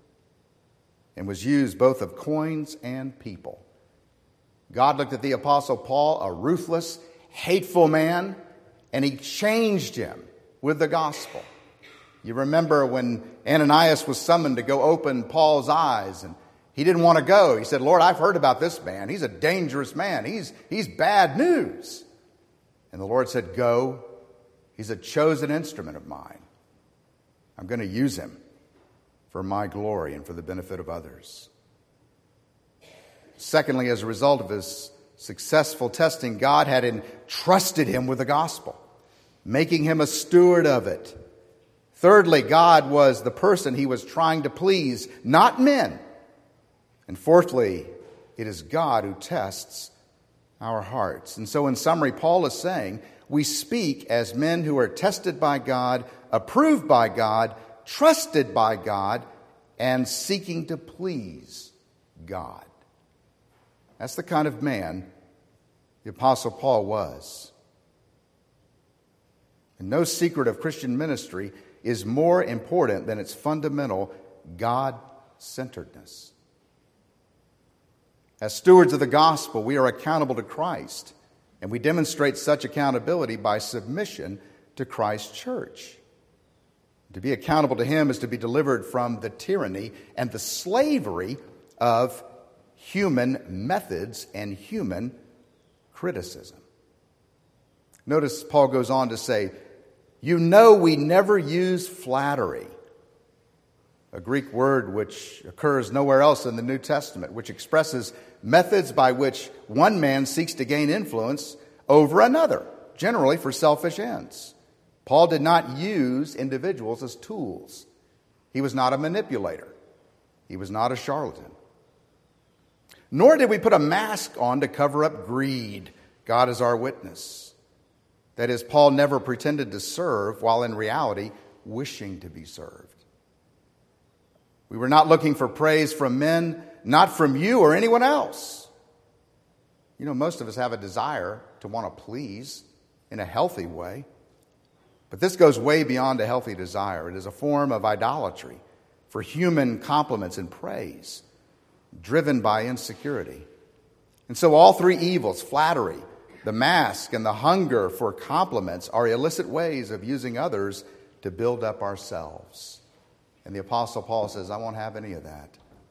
and was used both of coins and people. God looked at the Apostle Paul, a ruthless, hateful man, and he changed him with the gospel. You remember when Ananias was summoned to go open Paul's eyes, and he didn't want to go. He said, "Lord, I've heard about this man. He's a dangerous man. He's, he's bad news." And the Lord said, "Go. He's a chosen instrument of mine. I'm going to use him for my glory and for the benefit of others." Secondly, as a result of his successful testing, God had entrusted him with the gospel, making him a steward of it. Thirdly, God was the person he was trying to please, not men. And fourthly, it is God who tests our hearts. And so in summary, Paul is saying, we speak as men who are tested by God, approved by God, trusted by God, and seeking to please God. That's the kind of man the Apostle Paul was. And no secret of Christian ministry is more important than its fundamental God-centeredness. As stewards of the gospel, we are accountable to Christ, and we demonstrate such accountability by submission to Christ's church. To be accountable to him is to be delivered from the tyranny and the slavery of human methods and human criticism. Notice Paul goes on to say, "You know we never use flattery," a Greek word which occurs nowhere else in the New Testament, which expresses methods by which one man seeks to gain influence over another, generally for selfish ends. Paul did not use individuals as tools. He was not a manipulator. He was not a charlatan. Nor did we put a mask on to cover up greed. God is our witness. That is, Paul never pretended to serve while in reality wishing to be served. We were not looking for praise from men, not from you or anyone else. You know, most of us have a desire to want to please in a healthy way. But this goes way beyond a healthy desire. It is a form of idolatry for human compliments and praise, driven by insecurity. And so all three evils, flattery, the mask, and the hunger for compliments, are illicit ways of using others to build up ourselves. And the Apostle Paul says, I won't have any of that.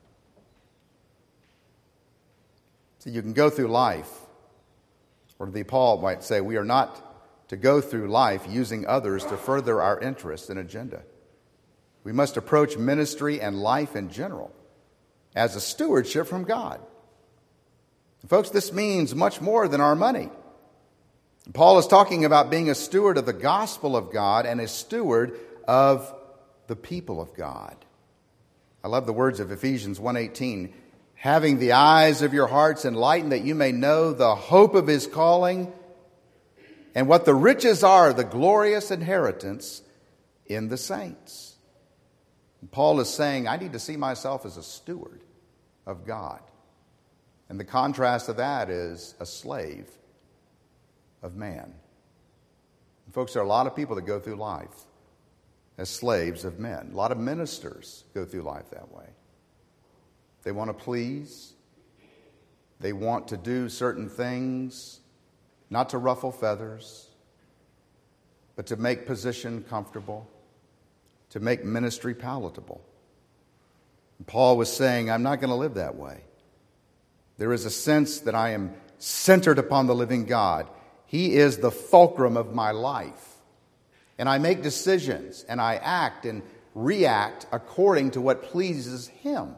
So you can go through life, or the Paul might say, we are not to go through life using others to further our interests and agenda. We must approach ministry and life in general as a stewardship from God. Folks, this means much more than our money. Paul is talking about being a steward of the gospel of God and a steward of the people of God. I love the words of Ephesians one eighteen. Having the eyes of your hearts enlightened, that you may know the hope of his calling and what the riches are, the glorious inheritance in the saints. And Paul is saying, I need to see myself as a steward of God. And the contrast of that is a slave of man. And folks, there are a lot of people that go through life as slaves of men. A lot of ministers go through life that way. They want to please. They want to do certain things, not to ruffle feathers, but to make position comfortable, to make ministry palatable. And Paul was saying, I'm not going to live that way. There is a sense that I am centered upon the living God. He is the fulcrum of my life. And I make decisions and I act and react according to what pleases Him.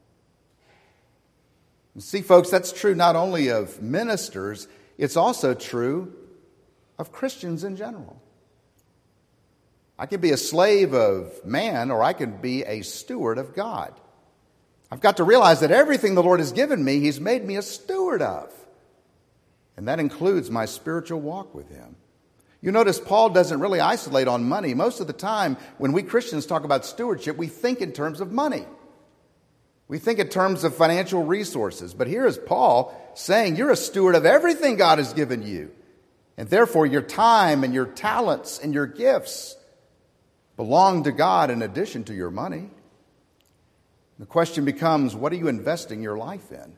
And see, folks, that's true not only of ministers, it's also true of Christians in general. I can be a slave of man, or I can be a steward of God. I've got to realize that everything the Lord has given me, He's made me a steward of. And that includes my spiritual walk with Him. You notice Paul doesn't really isolate on money. Most of the time, when we Christians talk about stewardship, we think in terms of money. We think in terms of financial resources. But here is Paul saying, you're a steward of everything God has given you. And therefore, your time and your talents and your gifts belong to God in addition to your money. The question becomes, what are you investing your life in?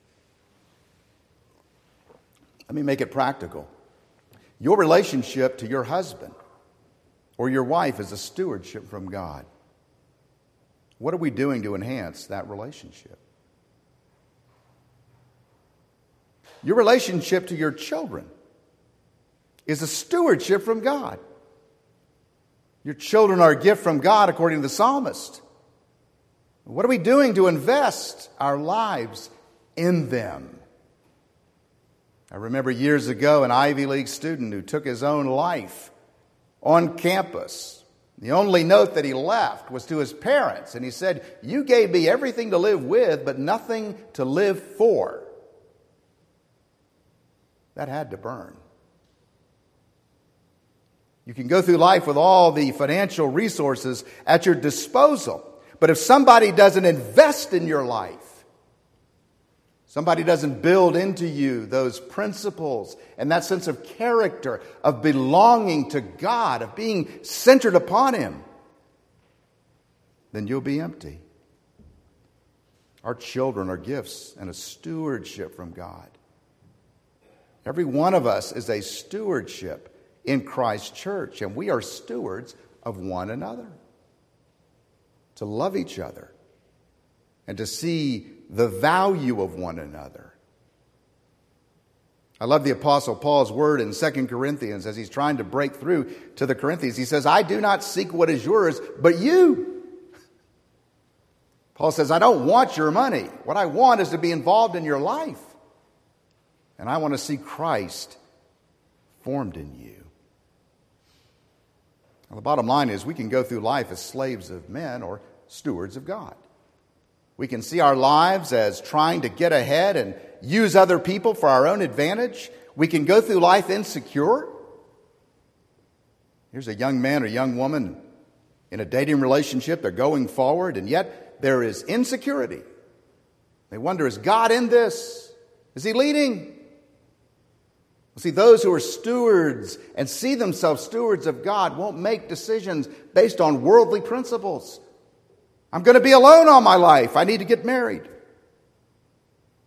Let me make it practical. Your relationship to your husband or your wife is a stewardship from God. What are we doing to enhance that relationship? Your relationship to your children is a stewardship from God. Your children are a gift from God, according to the psalmist. What are we doing to invest our lives in them? I remember years ago an Ivy League student who took his own life on campus. The only note that he left was to his parents, and he said, you gave me everything to live with, but nothing to live for. That had to burn. You can go through life with all the financial resources at your disposal, but if somebody doesn't invest in your life, somebody doesn't build into you those principles and that sense of character, of belonging to God, of being centered upon Him, then you'll be empty. Our children are gifts and a stewardship from God. Every one of us is a stewardship in Christ's church, and we are stewards of one another. To love each other and to see the value of one another. I love the Apostle Paul's word in Second Corinthians as he's trying to break through to the Corinthians. He says, I do not seek what is yours, but you. Paul says, I don't want your money. What I want is to be involved in your life. And I want to see Christ formed in you. Now, the bottom line is we can go through life as slaves of men or stewards of God. We can see our lives as trying to get ahead and use other people for our own advantage. We can go through life insecure. Here's a young man or young woman in a dating relationship. They're going forward, and yet there is insecurity. They wonder, is God in this? Is He leading? See, those who are stewards and see themselves stewards of God won't make decisions based on worldly principles. I'm going to be alone all my life. I need to get married.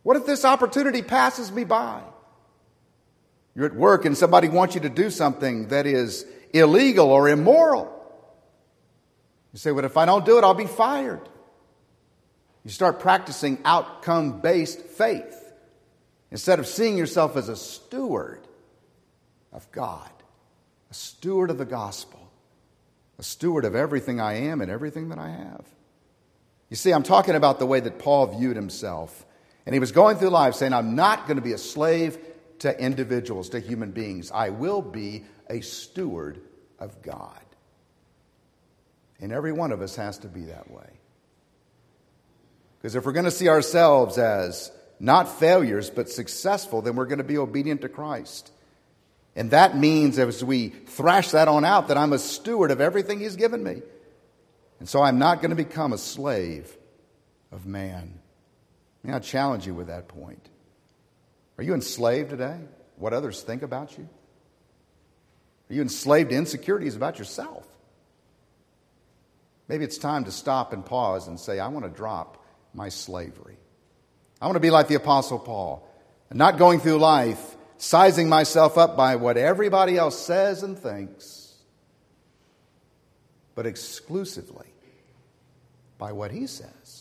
What if this opportunity passes me by? You're at work and somebody wants you to do something that is illegal or immoral. You say, well, if I don't do it, I'll be fired. You start practicing outcome-based faith instead of seeing yourself as a steward of God, a steward of the gospel, a steward of everything I am and everything that I have. You see, I'm talking about the way that Paul viewed himself. And he was going through life saying, I'm not going to be a slave to individuals, to human beings. I will be a steward of God. And every one of us has to be that way. Because if we're going to see ourselves as not failures, but successful, then we're going to be obedient to Christ. And that means, as we thrash that on out, that I'm a steward of everything He's given me. And so I'm not going to become a slave of man. May I challenge you with that point? Are you enslaved today? What others think about you? Are you enslaved to insecurities about yourself? Maybe it's time to stop and pause and say, I want to drop my slavery. I want to be like the Apostle Paul, and not going through life sizing myself up by what everybody else says and thinks, but exclusively by what he says.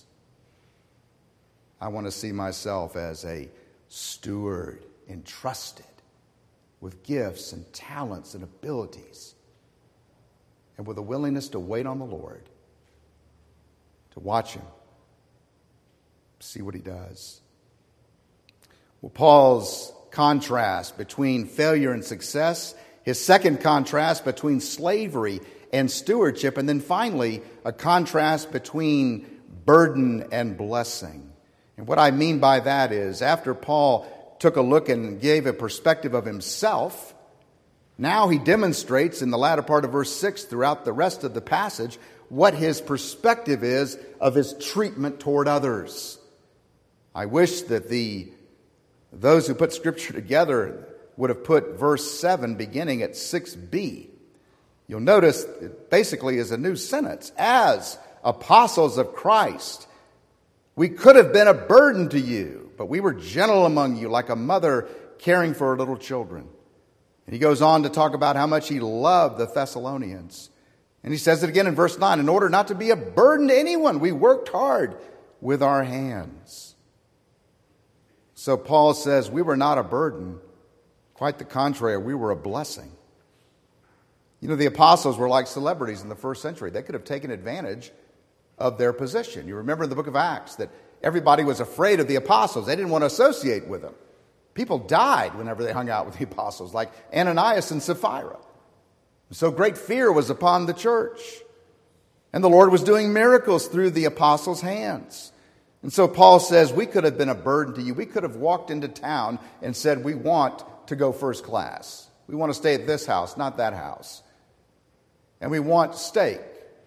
I want to see myself as a steward entrusted with gifts and talents and abilities, and with a willingness to wait on the Lord, to watch Him, see what He does. Well, Paul's contrast between failure and success, his second contrast between slavery and stewardship, and then finally a contrast between burden and blessing. And what I mean by that is, after Paul took a look and gave a perspective of himself, now he demonstrates in the latter part of verse six throughout the rest of the passage what his perspective is of his treatment toward others. I wish that the those who put Scripture together would have put verse seven beginning at six b. You'll notice it basically is a new sentence. As apostles of Christ, we could have been a burden to you, but we were gentle among you, like a mother caring for her little children. And he goes on to talk about how much he loved the Thessalonians. And he says it again in verse nine, in order not to be a burden to anyone, we worked hard with our hands. So Paul says we were not a burden. Quite the contrary, we were a blessing. You know, the apostles were like celebrities in the first century. They could have taken advantage of their position. You remember in the book of Acts that everybody was afraid of the apostles. They didn't want to associate with them. People died whenever they hung out with the apostles, like Ananias and Sapphira. So great fear was upon the church. And the Lord was doing miracles through the apostles' hands. And so Paul says we could have been a burden to you. We could have walked into town and said we want to go first class. We want to stay at this house, not that house. And we want steak,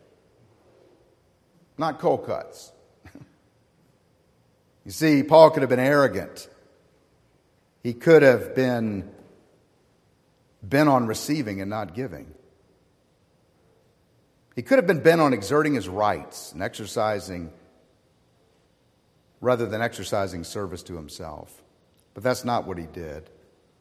not cold cuts. You see, Paul could have been arrogant. He could have been bent on receiving and not giving. He could have been bent on exerting his rights and exercising rather than exercising service to himself. But that's not what he did.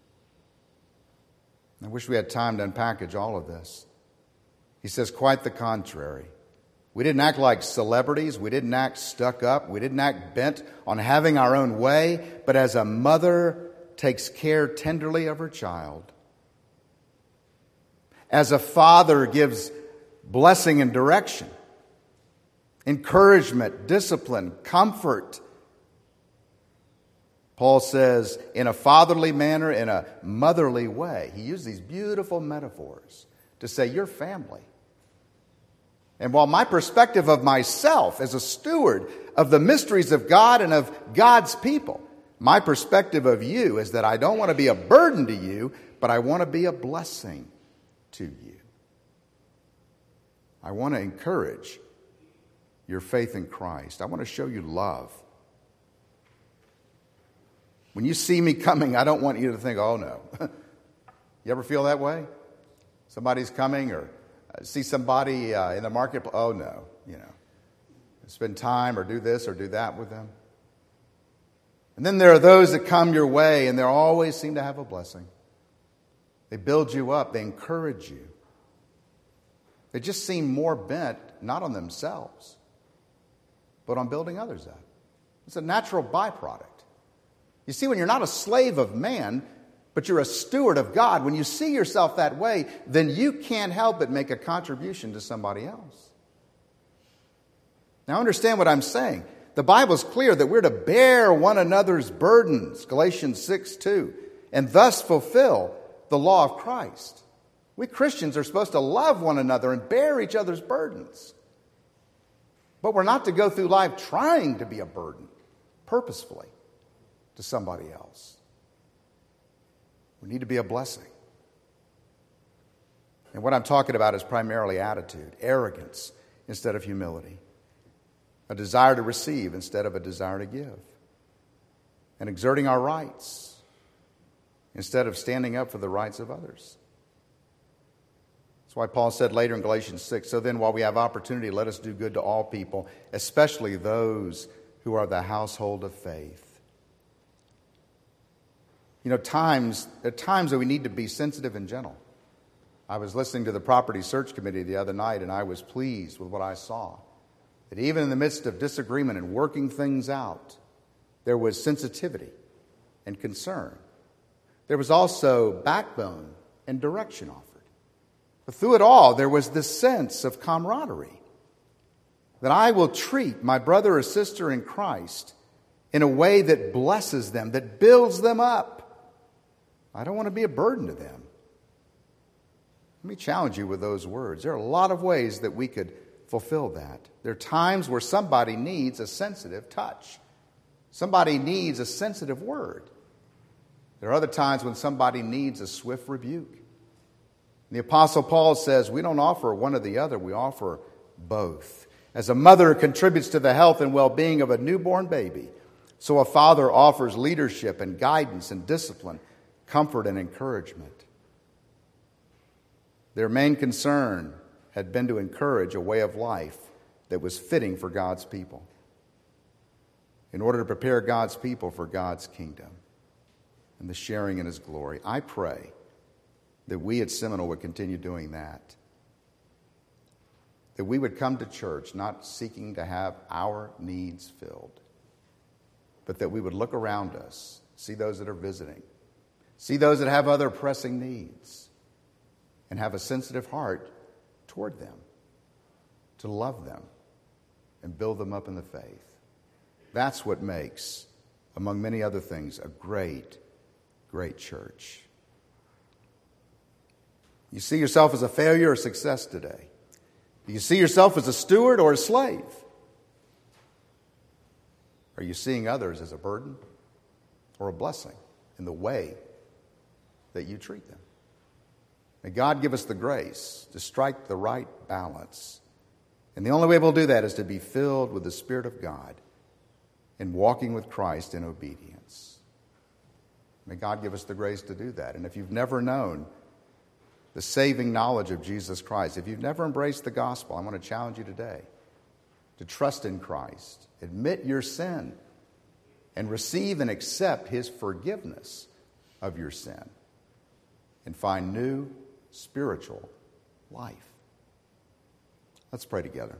I wish we had time to unpackage all of this. He says quite the contrary. We didn't act like celebrities. We didn't act stuck up. We didn't act bent on having our own way. But as a mother takes care tenderly of her child, as a father gives blessing and direction, encouragement, discipline, comfort, Paul says, in a fatherly manner, in a motherly way. He used these beautiful metaphors to say, you're family. And while my perspective of myself as a steward of the mysteries of God and of God's people, my perspective of you is that I don't want to be a burden to you, but I want to be a blessing to you. I want to encourage your faith in Christ. I want to show you love. When you see me coming, I don't want you to think, oh no. You ever feel that way? Somebody's coming, or see somebody uh, in the marketplace, oh no, you know. Spend time or do this or do that with them. And then there are those that come your way and they always seem to have a blessing. They build you up. They encourage you. They just seem more bent, not on themselves, but on building others up. It's a natural byproduct. You see, when you're not a slave of man, but you're a steward of God, when you see yourself that way, then you can't help but make a contribution to somebody else. Now understand what I'm saying. The Bible's clear that we're to bear one another's burdens, Galatians six two, and thus fulfill the law of Christ. We Christians are supposed to love one another and bear each other's burdens. But we're not to go through life trying to be a burden, purposefully, to somebody else. We need to be a blessing. And what I'm talking about is primarily attitude, arrogance instead of humility, a desire to receive instead of a desire to give, and exerting our rights instead of standing up for the rights of others. That's why Paul said later in Galatians six, so then while we have opportunity, let us do good to all people, especially those who are the household of faith. You know, times, there are times that we need to be sensitive and gentle. I was listening to the Property Search Committee the other night, and I was pleased with what I saw. That even in the midst of disagreement and working things out, there was sensitivity and concern. There was also backbone and direction offered. But through it all, there was this sense of camaraderie. That I will treat my brother or sister in Christ in a way that blesses them, that builds them up. I don't want to be a burden to them. Let me challenge you with those words. There are a lot of ways that we could fulfill that. There are times where somebody needs a sensitive touch. Somebody needs a sensitive word. There are other times when somebody needs a swift rebuke. The Apostle Paul says we don't offer one or the other, we offer both. As a mother contributes to the health and well-being of a newborn baby, so a father offers leadership and guidance and discipline, comfort and encouragement. Their main concern had been to encourage a way of life that was fitting for God's people, in order to prepare God's people for God's kingdom and the sharing in His glory. I pray that we at Seminole would continue doing that. That we would come to church not seeking to have our needs filled, but that we would look around us, see those that are visiting, see those that have other pressing needs, and have a sensitive heart toward them, to love them and build them up in the faith. That's what makes, among many other things, a great, great church. You see yourself as a failure or success today? Do you see yourself as a steward or a slave? Are you seeing others as a burden or a blessing in the way that you treat them? May God give us the grace to strike the right balance. And the only way we'll do that is to be filled with the Spirit of God and walking with Christ in obedience. May God give us the grace to do that. And if you've never known the saving knowledge of Jesus Christ, if you've never embraced the gospel, I want to challenge you today to trust in Christ, admit your sin, and receive and accept His forgiveness of your sin, and find new spiritual life. Let's pray together.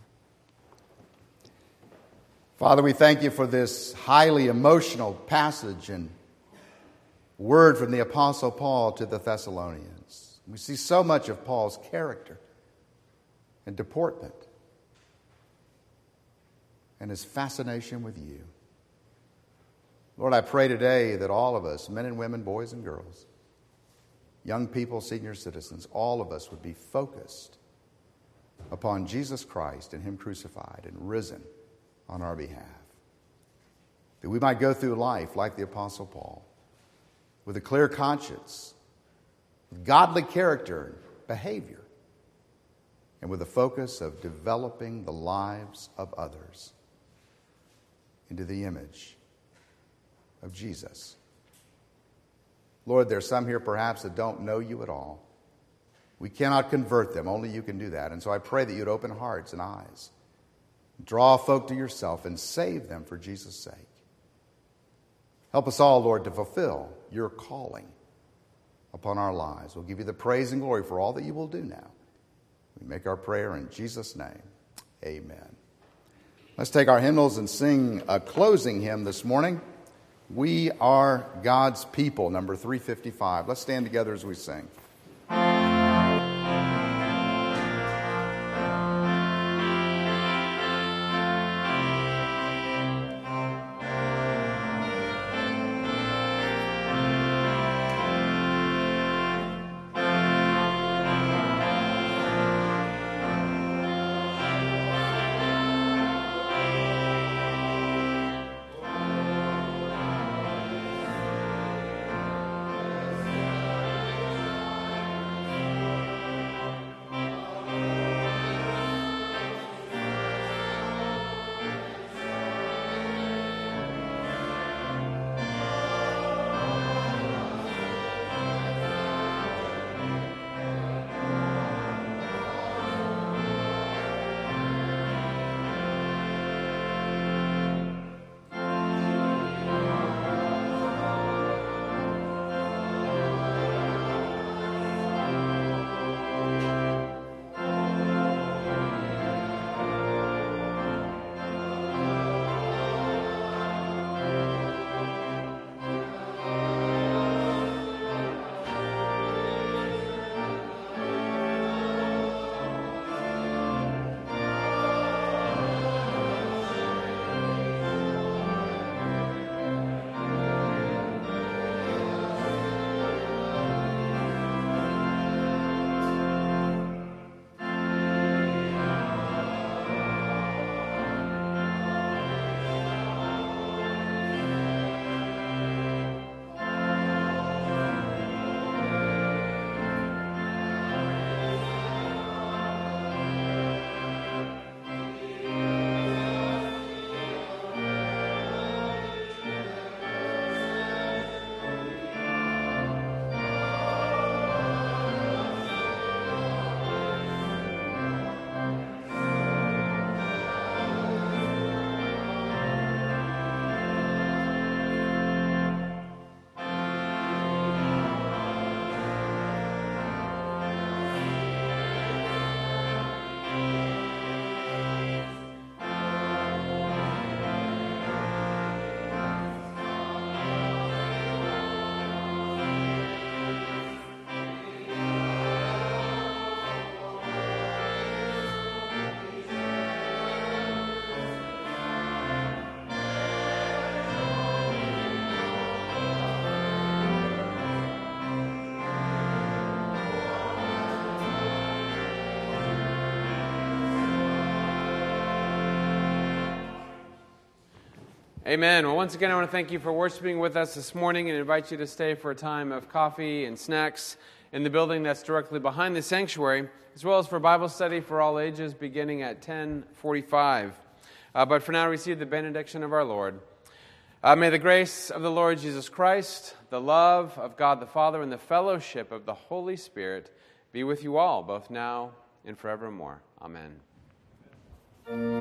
Father, we thank you for this highly emotional passage and word from the Apostle Paul to the Thessalonians. We see so much of Paul's character and deportment and his fascination with you. Lord, I pray today that all of us, men and women, boys and girls, young people, senior citizens, all of us would be focused upon Jesus Christ and Him crucified and risen on our behalf. That we might go through life like the Apostle Paul, with a clear conscience, with godly character and behavior, and with a focus of developing the lives of others into the image of Jesus. Lord, there are some here perhaps that don't know you at all. We cannot convert them. Only you can do that. And so I pray that you'd open hearts and eyes. Draw folk to yourself and save them for Jesus' sake. Help us all, Lord, to fulfill your calling upon our lives. We'll give you the praise and glory for all that you will do now. We make our prayer in Jesus' name. Amen. Let's take our hymnals and sing a closing hymn this morning. We Are God's People, number three fifty-five. Let's stand together as we sing. Amen. Well, once again, I want to thank you for worshiping with us this morning and invite you to stay for a time of coffee and snacks in the building that's directly behind the sanctuary, as well as for Bible study for all ages beginning at ten forty-five. Uh, but for now, receive the benediction of our Lord. Uh, may the grace of the Lord Jesus Christ, the love of God the Father, and the fellowship of the Holy Spirit be with you all, both now and forevermore. Amen.